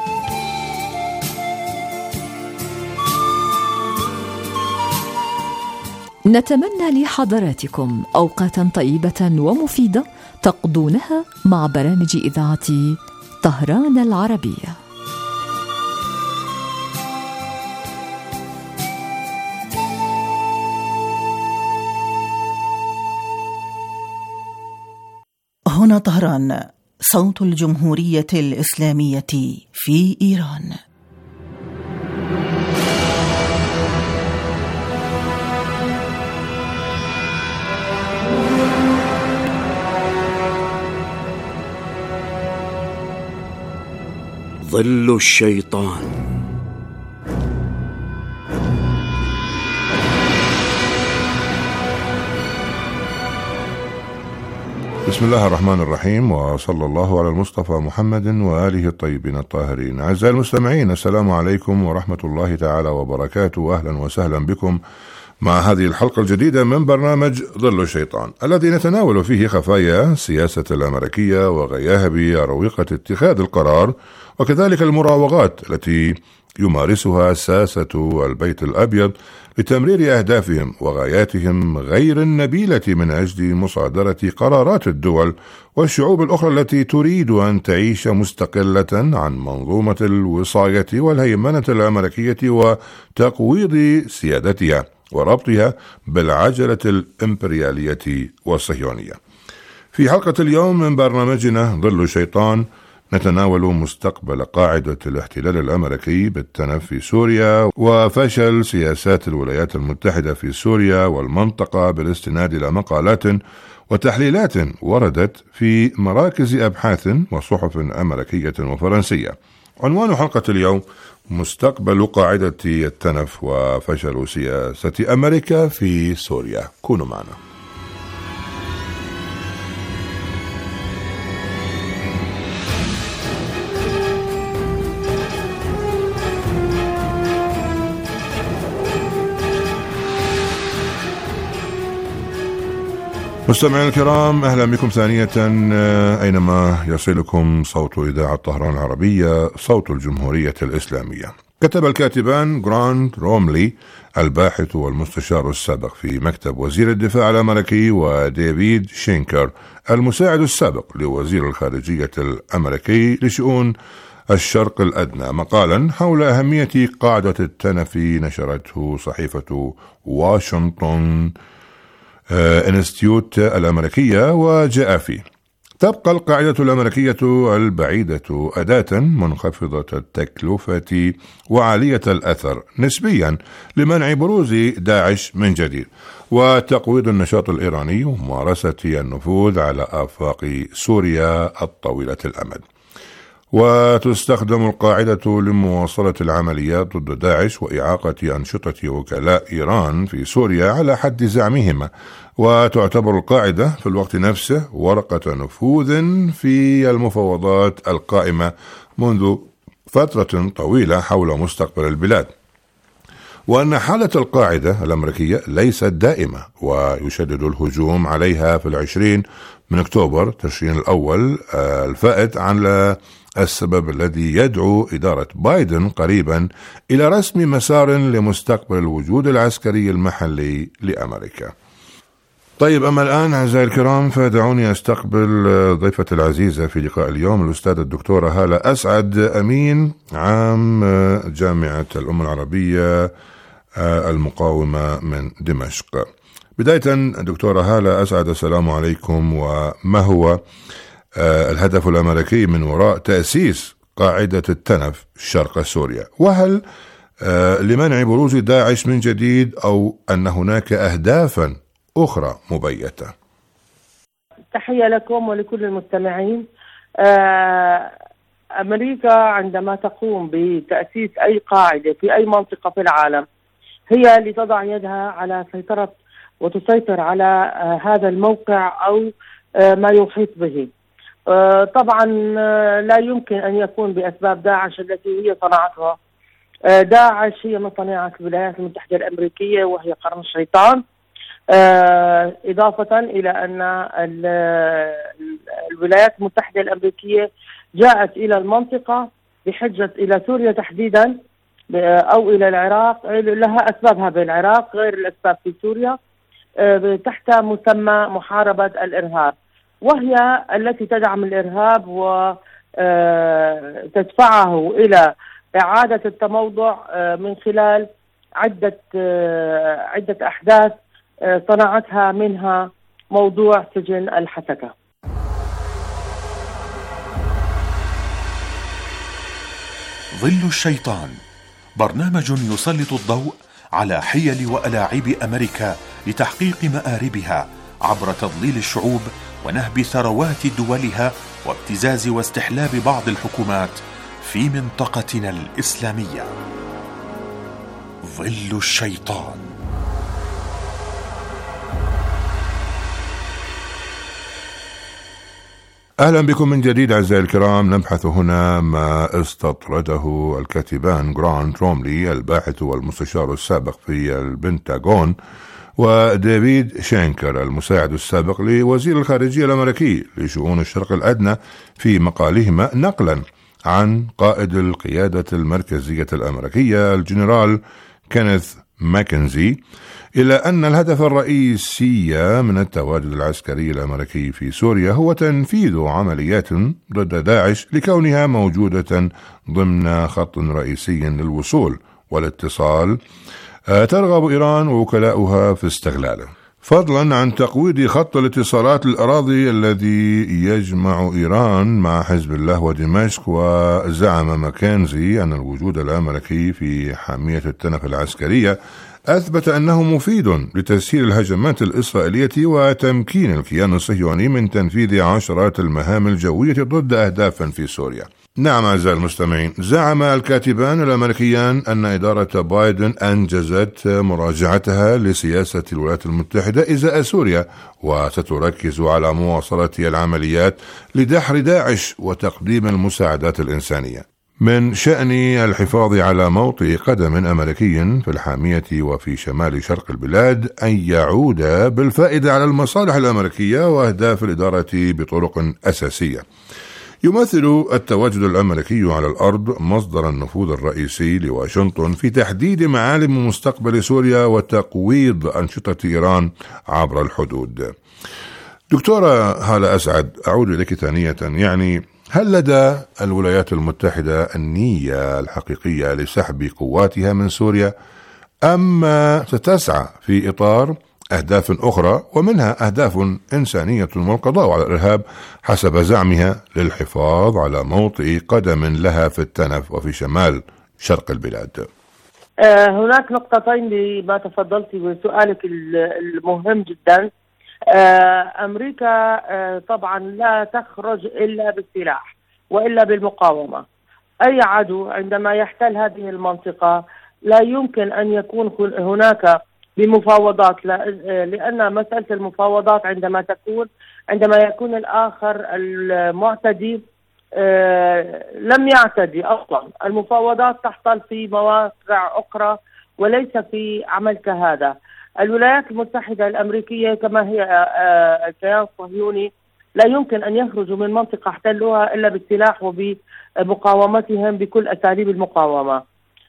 نتمنى لحضراتكم أوقاتا طيبة ومفيدة تقضونها مع برامج إذاعة طهران العربية.
هنا طهران صوت الجمهورية الإسلامية في إيران.
ظل الشيطان. بسم الله الرحمن الرحيم، وصلى الله على المصطفى محمد وآله الطيبين الطاهرين. أعزائي المستمعين، السلام عليكم ورحمة الله تعالى وبركاته. أهلا وسهلا بكم مع هذه الحلقة الجديدة من برنامج ظل الشيطان، الذي نتناول فيه خفايا السياسة الأمريكية وغياها بأروقة اتخاذ القرار، وكذلك المراوغات التي يمارسها ساسة البيت الأبيض لتمرير أهدافهم وغاياتهم غير النبيلة من أجل مصادرة قرارات الدول والشعوب الأخرى التي تريد أن تعيش مستقلة عن منظومة الوصاية والهيمنة الأمريكية وتقويض سيادتها وربطها بالعجلة الإمبريالية والصهيونية. في حلقة اليوم من برنامجنا ظل الشيطان نتناول مستقبل قاعدة الاحتلال الأمريكي بالتنف في سوريا، وفشل سياسات الولايات المتحدة في سوريا والمنطقة، بالاستناد إلى مقالات وتحليلات وردت في مراكز أبحاث وصحف أمريكية وفرنسية. عنوان حلقة اليوم: مستقبل قاعدة التنف وفشل سياسة أمريكا في سوريا. كونوا معنا. مستمعينا الكرام، أهلا بكم ثانية أينما يصلكم صوت إذاعة طهران العربية، صوت الجمهورية الإسلامية. كتب الكاتبان جراند روملي الباحث والمستشار السابق في مكتب وزير الدفاع الأمريكي، وديفيد شينكر المساعد السابق لوزير الخارجية الأمريكي لشؤون الشرق الأدنى، مقالا حول أهمية قاعدة التنف نشرته صحيفة واشنطن انستيتيوت الأمريكية، وجاء فيه: تبقى القاعدة الأمريكية البعيدة أداة منخفضة التكلفة وعالية الأثر نسبيا لمنع بروز داعش من جديد وتقويض النشاط الإيراني وممارسة النفوذ على آفاق سوريا الطويلة الأمد. وتستخدم القاعدة لمواصلة العمليات ضد داعش وإعاقة أنشطة وكلاء إيران في سوريا على حد زعمهما، وتعتبر القاعدة في الوقت نفسه ورقة نفوذ في المفاوضات القائمة منذ فترة طويلة حول مستقبل البلاد، وأن حالة القاعدة الأمريكية ليست دائمة، ويشدد الهجوم عليها في العشرين من أكتوبر تشرين الأول الفائت على السبب الذي يدعو إدارة بايدن قريبا إلى رسم مسار لمستقبل الوجود العسكري المحلي لأمريكا. طيب، أما الآن أعزائي الكرام فدعوني أستقبل ضيفتي العزيزة في لقاء اليوم، الأستاذة الدكتورة هالة أسعد، أمين عام جامعة الأمة العربية المقاومة من دمشق. بداية دكتورة هالة أسعد، السلام عليكم. وما هو الهدف الأمريكي من وراء تأسيس قاعدة التنف شرق سوريا؟ وهل لمنع بروز داعش من جديد أو أن هناك أهدافا أخرى مبيتة؟
تحية لكم ولكل المستمعين. أمريكا عندما تقوم بتأسيس أي قاعدة في أي منطقة في العالم هي لتضع يدها على سيطرة وتسيطر على هذا الموقع أو ما يحيط به. طبعا لا يمكن أن يكون بأسباب داعش التي هي صنعتها. داعش هي من صناعة الولايات المتحدة الأمريكية وهي قرن الشيطان، إضافة إلى أن الولايات المتحدة الأمريكية جاءت إلى المنطقة بحجة إلى سوريا تحديدا أو إلى العراق، لها أسبابها بالعراق غير الأسباب في سوريا، تحت مسمى محاربة الإرهاب، وهي التي تدعم الإرهاب وتدفعه إلى إعادة التموضع من خلال عدة عدة أحداث صنعتها، منها موضوع سجن الحسكة.
ظل الشيطان، برنامج يسلط الضوء على حيل وألاعيب أمريكا لتحقيق مآربها عبر تضليل الشعوب ونهب ثروات دولها وابتزاز واستحلاب بعض الحكومات في منطقتنا الإسلامية. ظل الشيطان.
أهلا بكم من جديد أعزائي الكرام. نبحث هنا ما استطرده الكاتبان جرانت روملي الباحث والمستشار السابق في البنتاغون وديفيد شانكر المساعد السابق لوزير الخارجية الأمريكي لشؤون الشرق الأدنى في مقالهما نقلا عن قائد القيادة المركزية الأمريكية الجنرال كينيث ماكنزي إلى أن الهدف الرئيسي من التواجد العسكري الأمريكي في سوريا هو تنفيذ عمليات ضد داعش لكونها موجودة ضمن خط رئيسي للوصول والاتصال ترغب إيران ووكلاؤها في استغلاله، فضلا عن تقويض خط الاتصالات الأراضي الذي يجمع إيران مع حزب الله ودمشق. وزعم ماكنزي أن الوجود الأمريكي في حامية التنف العسكرية أثبت أنه مفيد لتسهيل الهجمات الإسرائيلية وتمكين الكيان الصهيوني من تنفيذ عشرات المهام الجوية ضد أهداف في سوريا. نعم أعزائي المستمعين، زعم الكاتبان الأمريكيان أن إدارة بايدن أنجزت مراجعتها لسياسة الولايات المتحدة إزاء سوريا وستركز على مواصلة العمليات لدحر داعش وتقديم المساعدات الإنسانية. من شأن الحفاظ على موطئ قدم أمريكي في الحامية وفي شمال شرق البلاد أن يعود بالفائدة على المصالح الأمريكية وأهداف الإدارة بطرق أساسية. يمثل التواجد الأمريكي على الأرض مصدر النفوذ الرئيسي لواشنطن في تحديد معالم مستقبل سوريا وتقويض أنشطة إيران عبر الحدود. دكتورة هالة أسعد، أعود إليك ثانية. يعني هل لدى الولايات المتحدة النية الحقيقية لسحب قواتها من سوريا، أم ستسعى في إطار أهداف أخرى ومنها أهداف إنسانية والقضاء على الإرهاب حسب زعمها للحفاظ على موطئ قدم لها في التنف وفي شمال شرق البلاد؟
هناك نقطتين لما تفضلت بسؤالك المهم جدا. أمريكا طبعا لا تخرج إلا بالسلاح وإلا بالمقاومة. أي عدو عندما يحتل هذه المنطقة لا يمكن أن يكون هناك بمفاوضات، لأن مسألة المفاوضات عندما تكون عندما يكون الآخر المعتدي لم يعتدي أصلا. المفاوضات تحصل في مواقع أخرى وليس في عمل كهذا. الولايات المتحدة الأمريكية كما هي الكيان الصهيوني لا يمكن أن يخرجوا من منطقة احتلوها إلا بالسلاح وبمقاومتهم بكل أساليب المقاومة.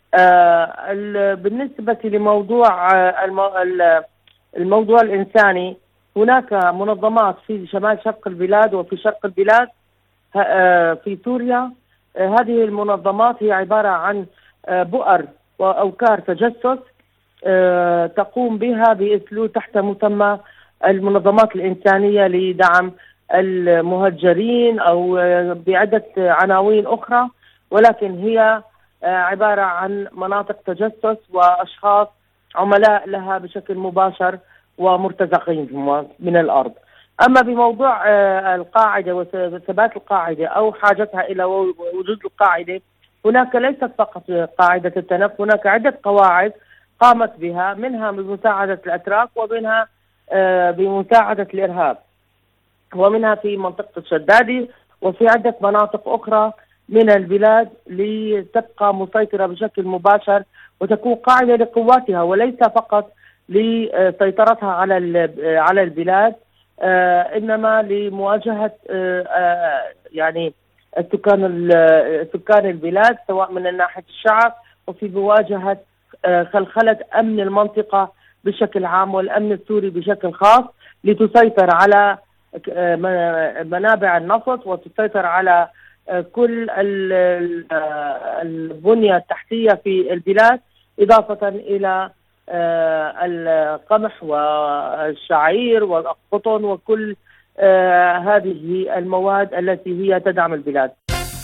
بالنسبة لموضوع الموضوع الإنساني، هناك منظمات في شمال شرق البلاد وفي شرق البلاد في سوريا. هذه المنظمات هي عبارة عن بؤر وأوكار تجسس تقوم بها بأسلوب تحت مسمى المنظمات الإنسانية لدعم المهجرين أو بعدة عناوين أخرى، ولكن هي عبارة عن مناطق تجسس وأشخاص عملاء لها بشكل مباشر ومرتزقين من الأرض. أما بموضوع القاعدة وثبات القاعدة أو حاجتها إلى وجود القاعدة، هناك ليست فقط قاعدة التنف، هناك عدة قواعد قامت بها، منها بمساعدة الأتراك ومنها بمساعدة الإرهاب، ومنها في منطقة الشدادي وفي عدة مناطق أخرى من البلاد لتبقى مسيطرة بشكل مباشر وتكون قاعدة لقواتها وليس فقط لسيطرتها على على البلاد، إنما لمواجهة يعني سكان سكان البلاد سواء من ناحية الشعب وفي مواجهة خلخلة أمن المنطقة بشكل عام والأمن السوري بشكل خاص، لتسيطر على منابع النفط وتسيطر على كل البنية التحتية في البلاد، إضافة إلى القمح والشعير والقطن وكل هذه المواد التي هي تدعم البلاد.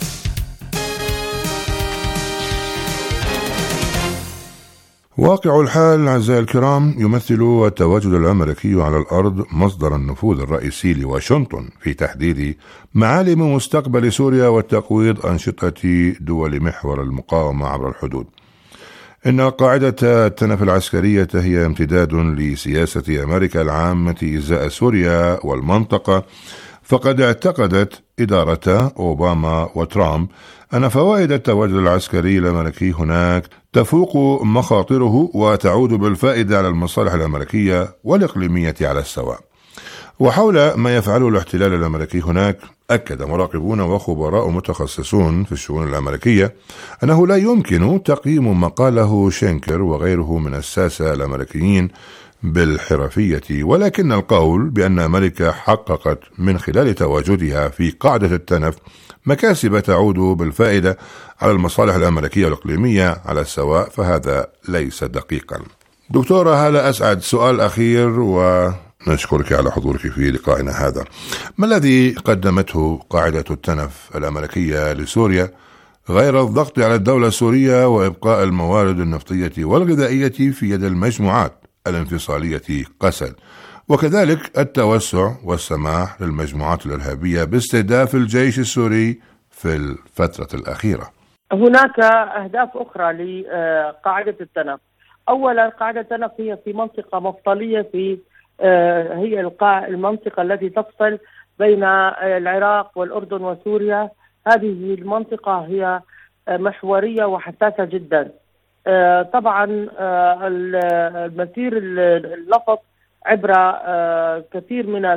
واقع الحال أعزائي الكرام يمثل التواجد الأمريكي على الأرض مصدر النفوذ الرئيسي لواشنطن في تحديد معالم مستقبل سوريا وتقويض أنشطة دول محور المقاومة عبر الحدود. إن قاعدة التنف العسكرية هي امتداد لسياسة أمريكا العامة إزاء سوريا والمنطقة، فقد اعتقدت إدارتا أوباما وترامب أن فوائد التواجد العسكري الأمريكي هناك تفوق مخاطره وتعود بالفائدة على المصالح الأمريكية والإقليمية على السواء. وحول ما يفعله الاحتلال الأمريكي هناك، أكد مراقبون وخبراء متخصصون في الشؤون الأمريكية أنه لا يمكن تقييم ما قاله شينكر وغيره من الساسة الأمريكيين بالحرفية، ولكن القول بأن أمريكا حققت من خلال تواجدها في قاعدة التنف مكاسب تعود بالفائدة على المصالح الأمريكية والإقليمية على السواء فهذا ليس دقيقا. دكتورة هالة أسعد، سؤال أخير ونشكرك على حضورك في لقائنا هذا. ما الذي قدمته قاعدة التنف الأمريكية لسوريا غير الضغط على الدولة السورية وإبقاء الموارد النفطية والغذائية في يد المجموعات الانفصالية قسد، وكذلك التوسع والسماح للمجموعات الإرهابية باستهداف الجيش السوري في الفترة الأخيرة؟
هناك أهداف أخرى لقاعدة التنف. أولا، قاعدة التنف هي في منطقة مفصلية، في هي المنطقة التي تفصل بين العراق والأردن وسوريا. هذه المنطقة هي محورية وحساسة جدا. طبعا المسير النفط عبر كثير من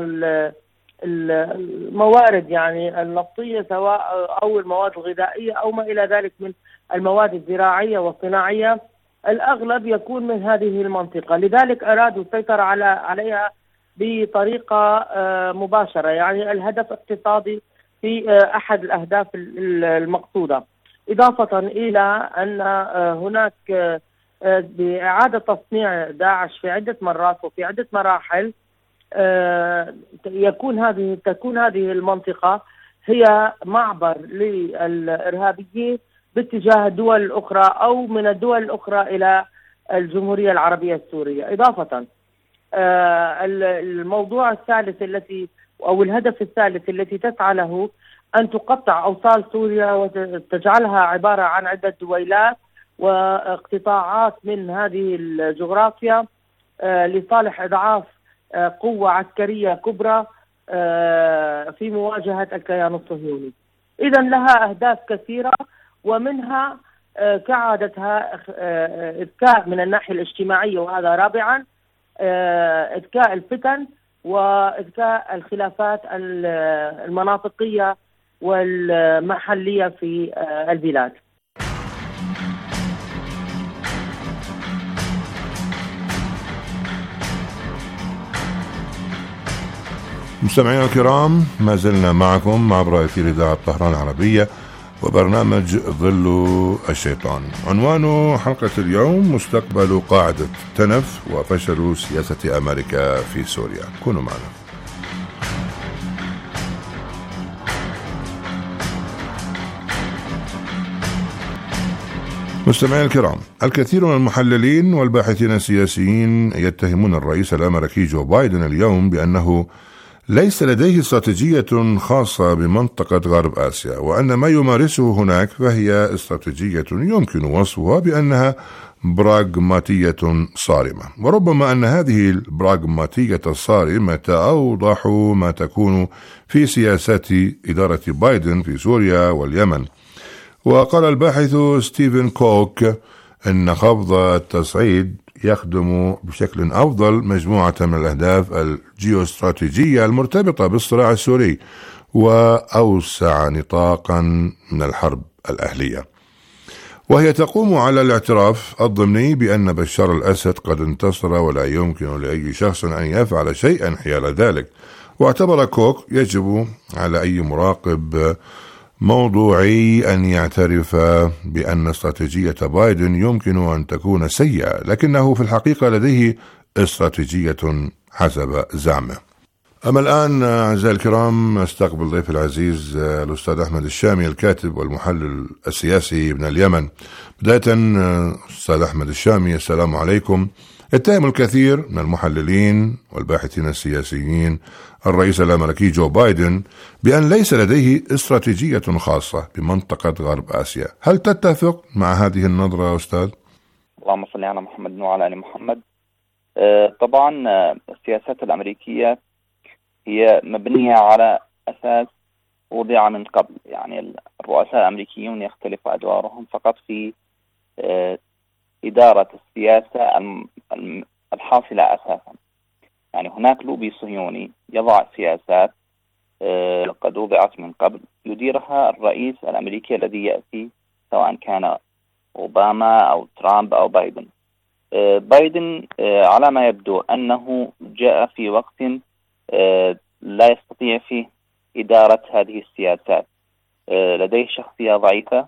الموارد يعني النفطية سواء أو المواد الغذائية أو ما إلى ذلك من المواد الزراعية والصناعية، الأغلب يكون من هذه المنطقة. لذلك أرادوا السيطرة على عليها بطريقة مباشرة، يعني الهدف اقتصادي في أحد الأهداف المقصودة، إضافة إلى أن هناك بإعادة تصنيع داعش في عدة مرات وفي عدة مراحل يكون هذه تكون هذه المنطقة هي معبر للإرهابيين باتجاه الدول الأخرى أو من الدول الأخرى إلى الجمهورية العربية السورية. إضافة الموضوع الثالث التي أو الهدف الثالث التي تسعى له أن تقطع أوصال سوريا وتجعلها عبارة عن عدة دويلات واقتطاعات من هذه الجغرافيا لصالح إضعاف قوة عسكرية كبرى في مواجهة الكيان الصهيوني. إذن لها أهداف كثيرة، ومنها كعادتها إذكاء من الناحية الاجتماعية، وهذا رابعا إذكاء الفتن وإذكاء الخلافات المناطقية والمحلية في البلاد.
مستمعينا الكرام، ما زلنا معكم عبر أثير إذاعة طهران العربية وبرنامج ظل الشيطان. عنوان حلقة اليوم: مستقبل قاعدة تنف وفشل سياسة أمريكا في سوريا. كونوا معنا. مستمعينا الكرام، الكثير من المحللين والباحثين السياسيين يتهمون الرئيس الأمريكي جو بايدن اليوم بأنه ليس لديه استراتيجية خاصة بمنطقة غرب آسيا، وأن ما يمارسه هناك فهي استراتيجية يمكن وصفها بأنها براغماتية صارمة. وربما أن هذه البراغماتية الصارمة أوضح ما تكون في سياسات إدارة بايدن في سوريا واليمن. وقال الباحث ستيفن كوك أن خفض التصعيد يخدم بشكل أفضل مجموعة من الأهداف الجيوستراتيجية المرتبطة بالصراع السوري وأوسع نطاقا من الحرب الأهلية، وهي تقوم على الاعتراف الضمني بأن بشار الأسد قد انتصر ولا يمكن لأي شخص أن يفعل شيئا حيال ذلك. واعتبر كوك يجب على أي مراقب موضوعي أن يعترف بأن استراتيجية بايدن يمكن أن تكون سيئة، لكنه في الحقيقة لديه استراتيجية حسب زعمه. أما الآن أعزائي الكرام استقبل ضيف العزيز الأستاذ أحمد الشامي، الكاتب والمحلل السياسي من اليمن. بداية أستاذ أحمد الشامي، السلام عليكم. اتهم الكثير من المحللين والباحثين السياسيين الرئيس الأمريكي جو بايدن بأن ليس لديه استراتيجية خاصة بمنطقة غرب آسيا. هل تتفق مع هذه النظرة أستاذ؟
اللهم صل على محمد وعلى آل محمد. طبعا السياسات الأمريكية هي مبنية على أساس وضع من قبل. يعني الرؤساء الأمريكيون يختلف أدوارهم فقط في إدارة السياسة الحاصلة أساسا. يعني هناك لوبي صهيوني يضع سياسات قد وضعت من قبل يديرها الرئيس الأمريكي الذي يأتي، سواء كان أوباما أو ترامب أو بايدن. بايدن على ما يبدو أنه جاء في وقت لا يستطيع فيه إدارة هذه السياسات، لديه شخصية ضعيفة.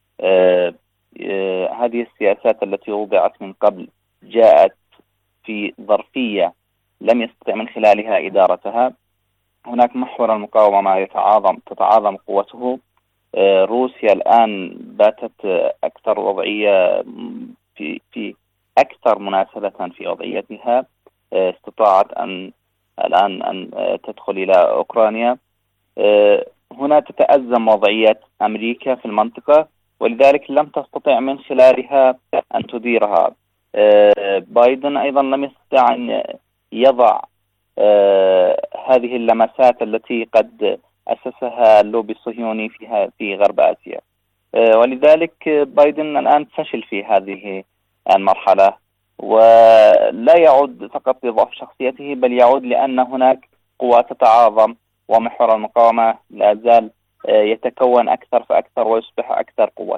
هذه السياسات التي وضعت من قبل جاءت في ظرفية لم يستطع من خلالها إدارتها. هناك محور المقاومة يتعاظم تتعاظم قوته. روسيا الآن باتت أكثر وضعية في في أكثر مناسبة في وضعيتها، استطاعت أن الآن أن تدخل إلى أوكرانيا. هنا تتأزم وضعية أمريكا في المنطقة، ولذلك لم تستطع من خلالها أن تديرها. بايدن أيضا لم يستطع أن يضع هذه اللمسات التي قد أسسها اللوبي الصهيوني في في غرب آسيا، ولذلك بايدن الآن فشل في هذه المرحلة، ولا يعود فقط لضعف شخصيته بل يعود لأن هناك قوى تتعاظم ومحور المقاومة لا زال يتكون أكثر فأكثر ويصبح أكثر قوة.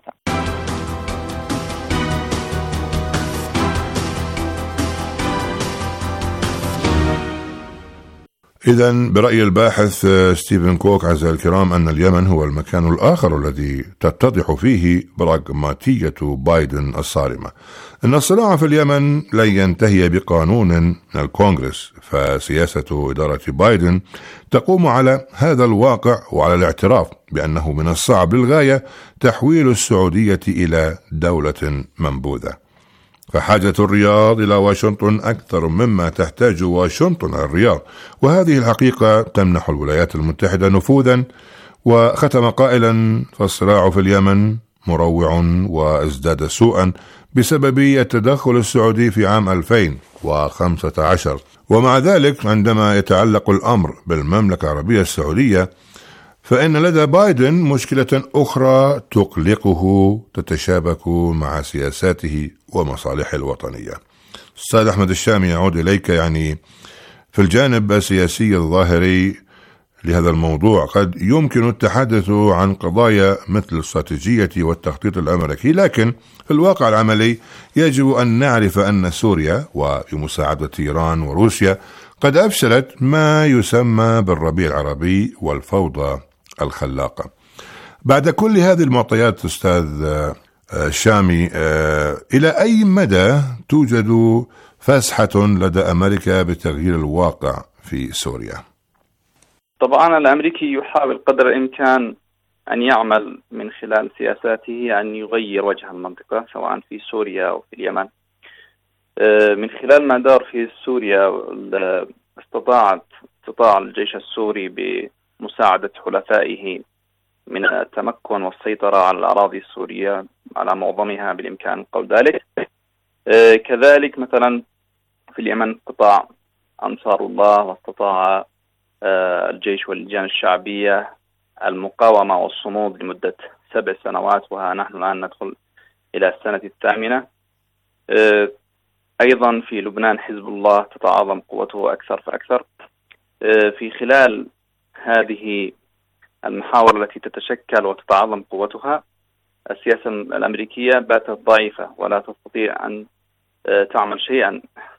إذن برأي الباحث ستيفن كوك عزيزي الكرام أن اليمن هو المكان الآخر الذي تتضح فيه براغماتية بايدن الصارمة. إن الصراع في اليمن لن ينتهي بقانون من الكونغرس، فسياسة إدارة بايدن تقوم على هذا الواقع وعلى الاعتراف بأنه من الصعب للغاية تحويل السعودية إلى دولة منبوذة. فحاجة الرياض إلى واشنطن أكثر مما تحتاج واشنطن الرياض، وهذه الحقيقة تمنح الولايات المتحدة نفوذا. وختم قائلا: فالصراع في اليمن مروع وازداد سوءا بسبب التدخل السعودي في عام ألفين وخمسة عشر. ومع ذلك عندما يتعلق الأمر بالمملكة العربية السعودية فإن لدى بايدن مشكلة أخرى تقلقه تتشابك مع سياساته ومصالحه الوطنية. أستاذ أحمد الشامي، يعود إليك. يعني في الجانب السياسي الظاهري لهذا الموضوع قد يمكن التحدث عن قضايا مثل الاستراتيجية والتخطيط الأمريكي، لكن في الواقع العملي يجب أن نعرف أن سوريا وبمساعدة إيران وروسيا قد أفشلت ما يسمى بالربيع العربي والفوضى الخلاقة. بعد كل هذه المعطيات أستاذ شامي، إلى أي مدى توجد فسحة لدى أمريكا بتغيير الواقع في سوريا؟
طبعا الأمريكي يحاول قدر الإمكان أن يعمل من خلال سياساته أن يغير وجه المنطقة سواء في سوريا أو في اليمن. من خلال ما دار في سوريا استطاعت استطاع الجيش السوري بمساعدة حلفائه من التمكن والسيطرة على الأراضي السورية على معظمها بالإمكان قول ذلك. كذلك مثلا في اليمن استطاع أنصار الله واستطاع الجيش واللجان الشعبية المقاومة والصمود لمدة سبع سنوات، وها نحن الآن ندخل إلى السنة الثامنة. أيضا في لبنان حزب الله تتعاظم قوته أكثر فأكثر. في خلال هذه المحاور التي تتشكل وتتعاظم قوتها السياسة الأمريكية باتت ضعيفة ولا تستطيع أن تعمل شيئا.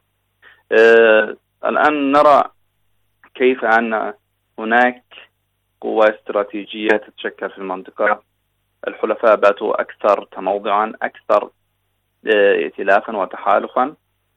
الآن نرى كيف أن هناك قوة استراتيجية تتشكل في المنطقة. الحلفاء باتوا أكثر تموضعا، أكثر ائتلافا وتحالفا،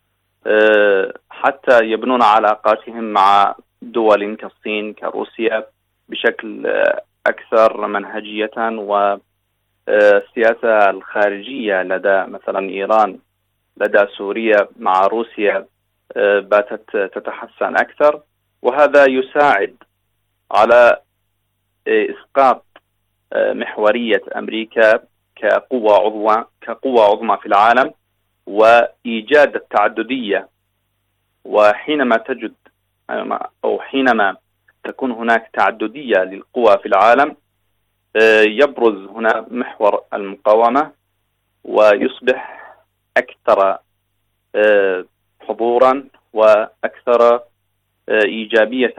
حتى يبنون علاقاتهم مع دول كالصين كروسيا بشكل أكثر منهجية. والسياسة الخارجية لدى مثلا إيران لدى سوريا مع روسيا باتت تتحسن أكثر، وهذا يساعد على إسقاط محورية أمريكا كقوة عظمى كقوة عظمى في العالم وإيجاد التعددية. وحينما تجد أو حينما تكون هناك تعددية للقوى في العالم يبرز هنا محور المقاومة ويصبح أكثر حضورا وأكثر إيجابية،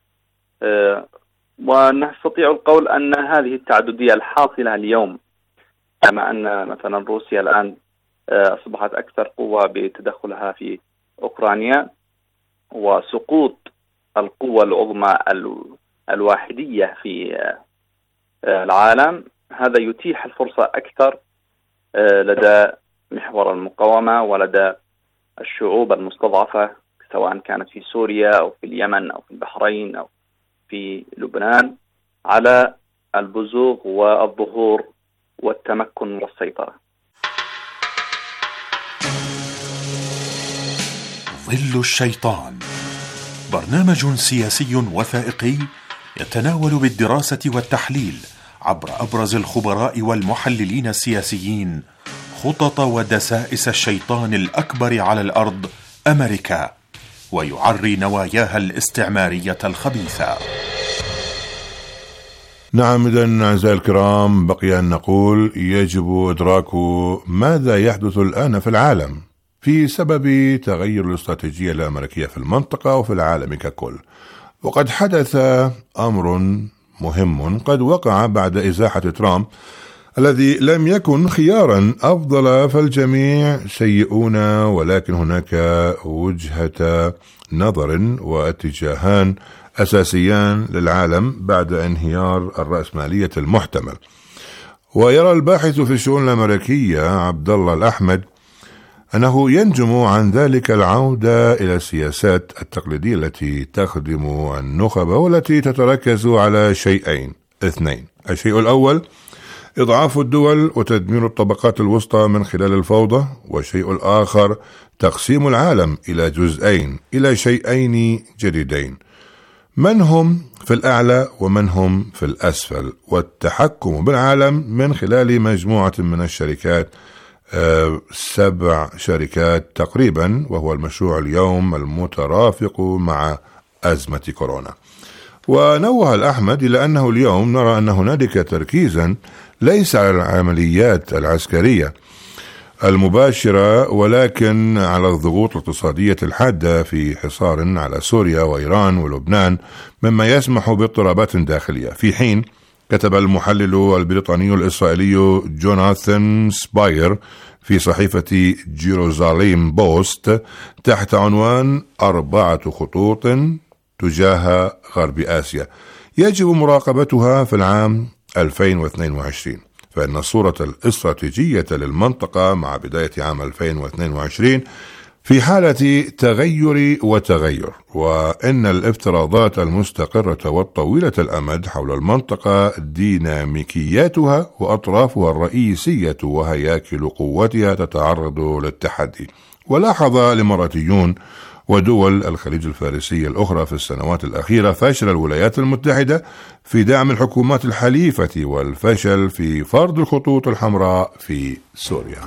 ونستطيع القول أن هذه التعددية الحاصلة اليوم، كما أن مثلا روسيا الآن أصبحت أكثر قوة بتدخلها في أوكرانيا، وسقوط القوة العظمى الواحدية في العالم، هذا يتيح الفرصة أكثر لدى محور المقاومة ولدى الشعوب المستضعفة، سواء كانت في سوريا أو في اليمن أو في البحرين أو في لبنان، على البزوغ والظهور والتمكن والسيطرة.
ظل الشيطان، برنامج سياسي وثائقي يتناول بالدراسة والتحليل عبر أبرز الخبراء والمحللين السياسيين خطط ودسائس الشيطان الأكبر على الأرض أمريكا، ويعري نواياها الاستعمارية الخبيثة.
نعم، إذن أعزائي الكرام، بقي أن نقول يجب إدراك ماذا يحدث الآن في العالم في سبب تغير الاستراتيجية الأمريكية في المنطقة وفي العالم ككل. وقد حدث أمر مهم قد وقع بعد إزاحة ترامب، الذي لم يكن خيارا أفضل، فالجميع سيئون، ولكن هناك وجهة نظر واتجاهان أساسيان للعالم بعد انهيار الرأسمالية المحتمل. ويرى الباحث في الشؤون الأمريكية عبد الله الأحمد أنه ينجم عن ذلك العودة إلى السياسات التقليدية التي تخدم النخب، والتي تتركز على شيئين اثنين: الشيء الأول إضعاف الدول وتدمير الطبقات الوسطى من خلال الفوضى، والشيء الآخر تقسيم العالم إلى جزئين، إلى شيئين جديدين: من هم في الأعلى ومن هم في الأسفل، والتحكم بالعالم من خلال مجموعة من الشركات، أه سبع شركات تقريبا، وهو المشروع اليوم المترافق مع أزمة كورونا. ونوه الأحمد إلى أنه اليوم نرى أن هنالك تركيزا ليس على العمليات العسكرية المباشرة، ولكن على الضغوط الاقتصادية الحادة في حصار على سوريا وإيران ولبنان، مما يسمح باضطرابات داخلية. في حين كتب المحلل البريطاني الإسرائيلي جوناثان سباير في صحيفة جيروزاليم بوست تحت عنوان أربعة خطوط تجاه غرب آسيا يجب مراقبتها في العام ألفين واثنين وعشرين، فإن الصورة الاستراتيجية للمنطقة مع بداية عام ألفين واثنين وعشرين في حالة تغير وتغير، وإن الافتراضات المستقرة والطويلة الأمد حول المنطقة ديناميكياتها وأطرافها الرئيسية وهياكل قوتها تتعرض للتحدي. ولاحظ الإماراتيون ودول الخليج الفارسي الأخرى في السنوات الأخيرة فشل الولايات المتحدة في دعم الحكومات الحليفة والفشل في فرض الخطوط الحمراء في سوريا.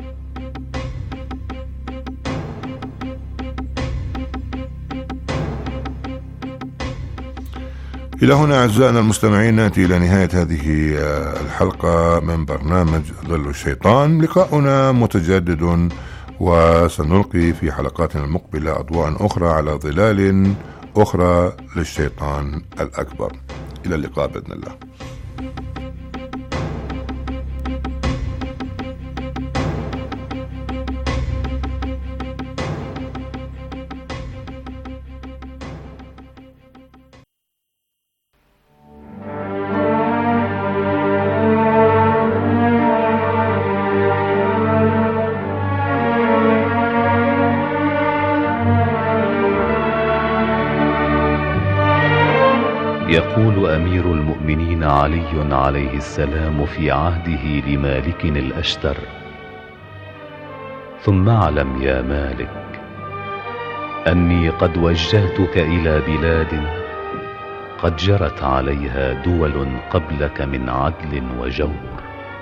إلى هنا أعزائنا المستمعين نأتي إلى نهاية هذه الحلقة من برنامج ظل الشيطان. لقاؤنا متجدد، وسنلقي في حلقاتنا المقبلة أضواء أخرى على ظلال أخرى للشيطان الأكبر. إلى اللقاء بإذن الله.
يقول أمير المؤمنين علي عليه السلام في عهده لمالك الأشتر: ثم اعلم يا مالك أني قد وجهتك إلى بلاد قد جرت عليها دول قبلك من عدل وجور،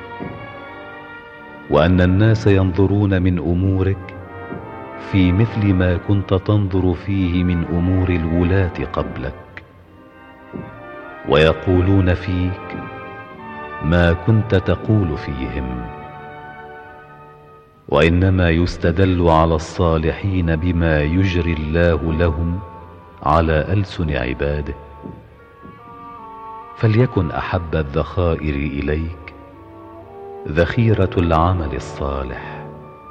وأن الناس ينظرون من أمورك في مثل ما كنت تنظر فيه من أمور الولاة قبلك، ويقولون فيك ما كنت تقول فيهم. وإنما يستدل على الصالحين بما يجري الله لهم على ألسن عباده. فليكن أحب الذخائر إليك ذخيرة العمل الصالح،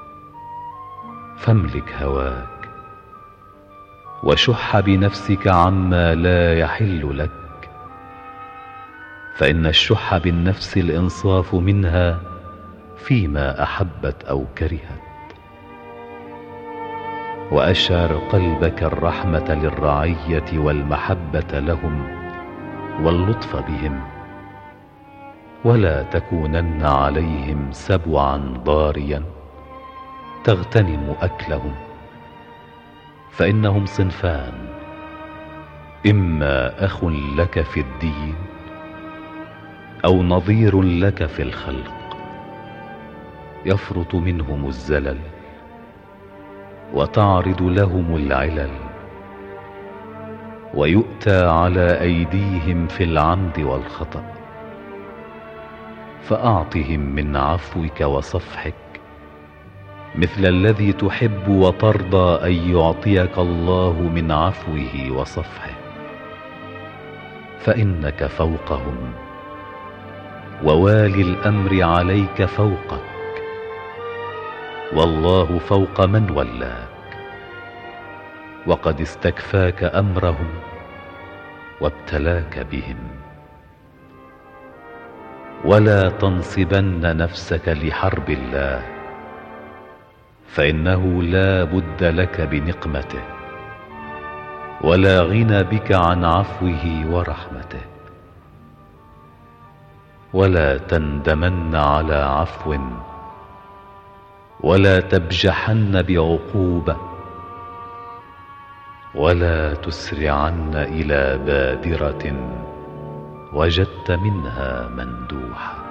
فاملك هواك وشح بنفسك عما لا يحل لك، فإن الشح بالنفس الإنصاف منها فيما أحبت أو كرهت. وأشعر قلبك الرحمة للرعية والمحبة لهم واللطف بهم، ولا تكونن عليهم سبعا ضاريا تغتنم أكلهم. فإنهم صنفان: إما أخ لك في الدين أو نظير لك في الخلق، يفرط منهم الزلل وتعرض لهم العلل، ويؤتى على أيديهم في العمد والخطأ. فأعطهم من عفوك وصفحك مثل الذي تحب وترضى أن يعطيك الله من عفوه وصفحه، فإنك فوقهم، ووالي الأمر عليك فوقك، والله فوق من ولاك، وقد استكفاك أمرهم وابتلاك بهم. ولا تنصبن نفسك لحرب الله، فإنه لا بد لك بنقمته، ولا غنى بك عن عفوه ورحمته. ولا تندمن على عفو، ولا تبجحن بعقوبة، ولا تسرعن إلى بادرة وجدت منها مندوحة.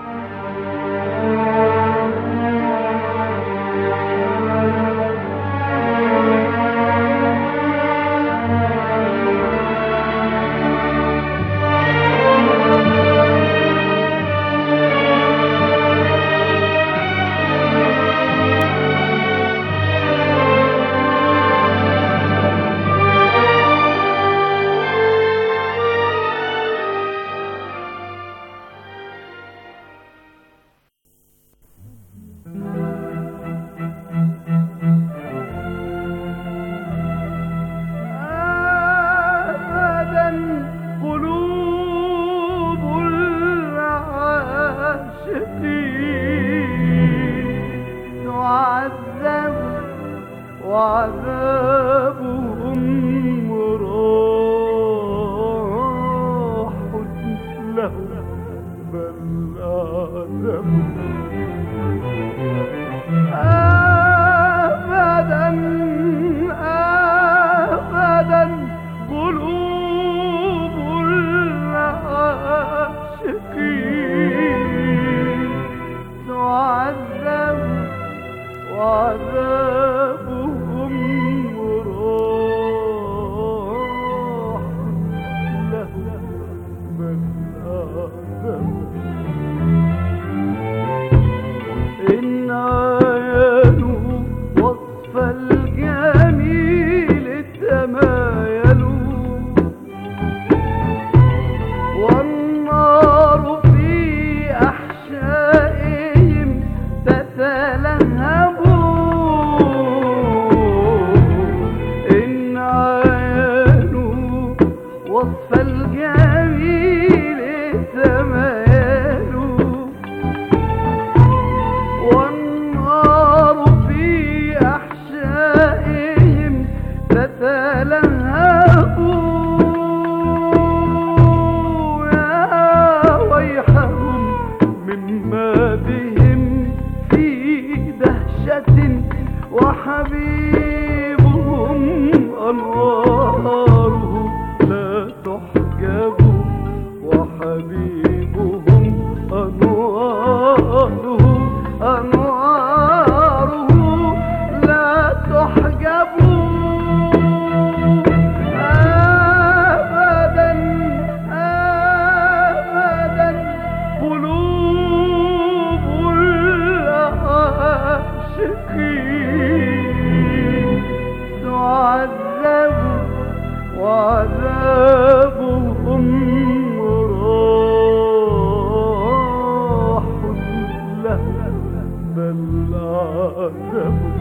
عذبوا.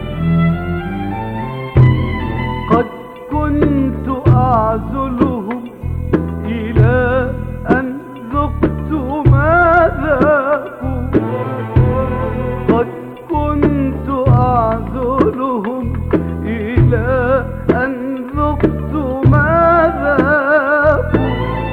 قد كنت أعزلهم إلى أن ذقت ما ذاقوا. قد كنت أعزلهم إلى أن ذقت ما ذاقوا.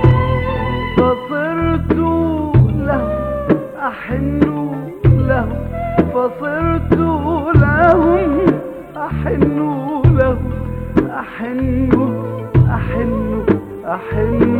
فصرت له أحن له، فصرت لهم أحن له، أحن أحن أحن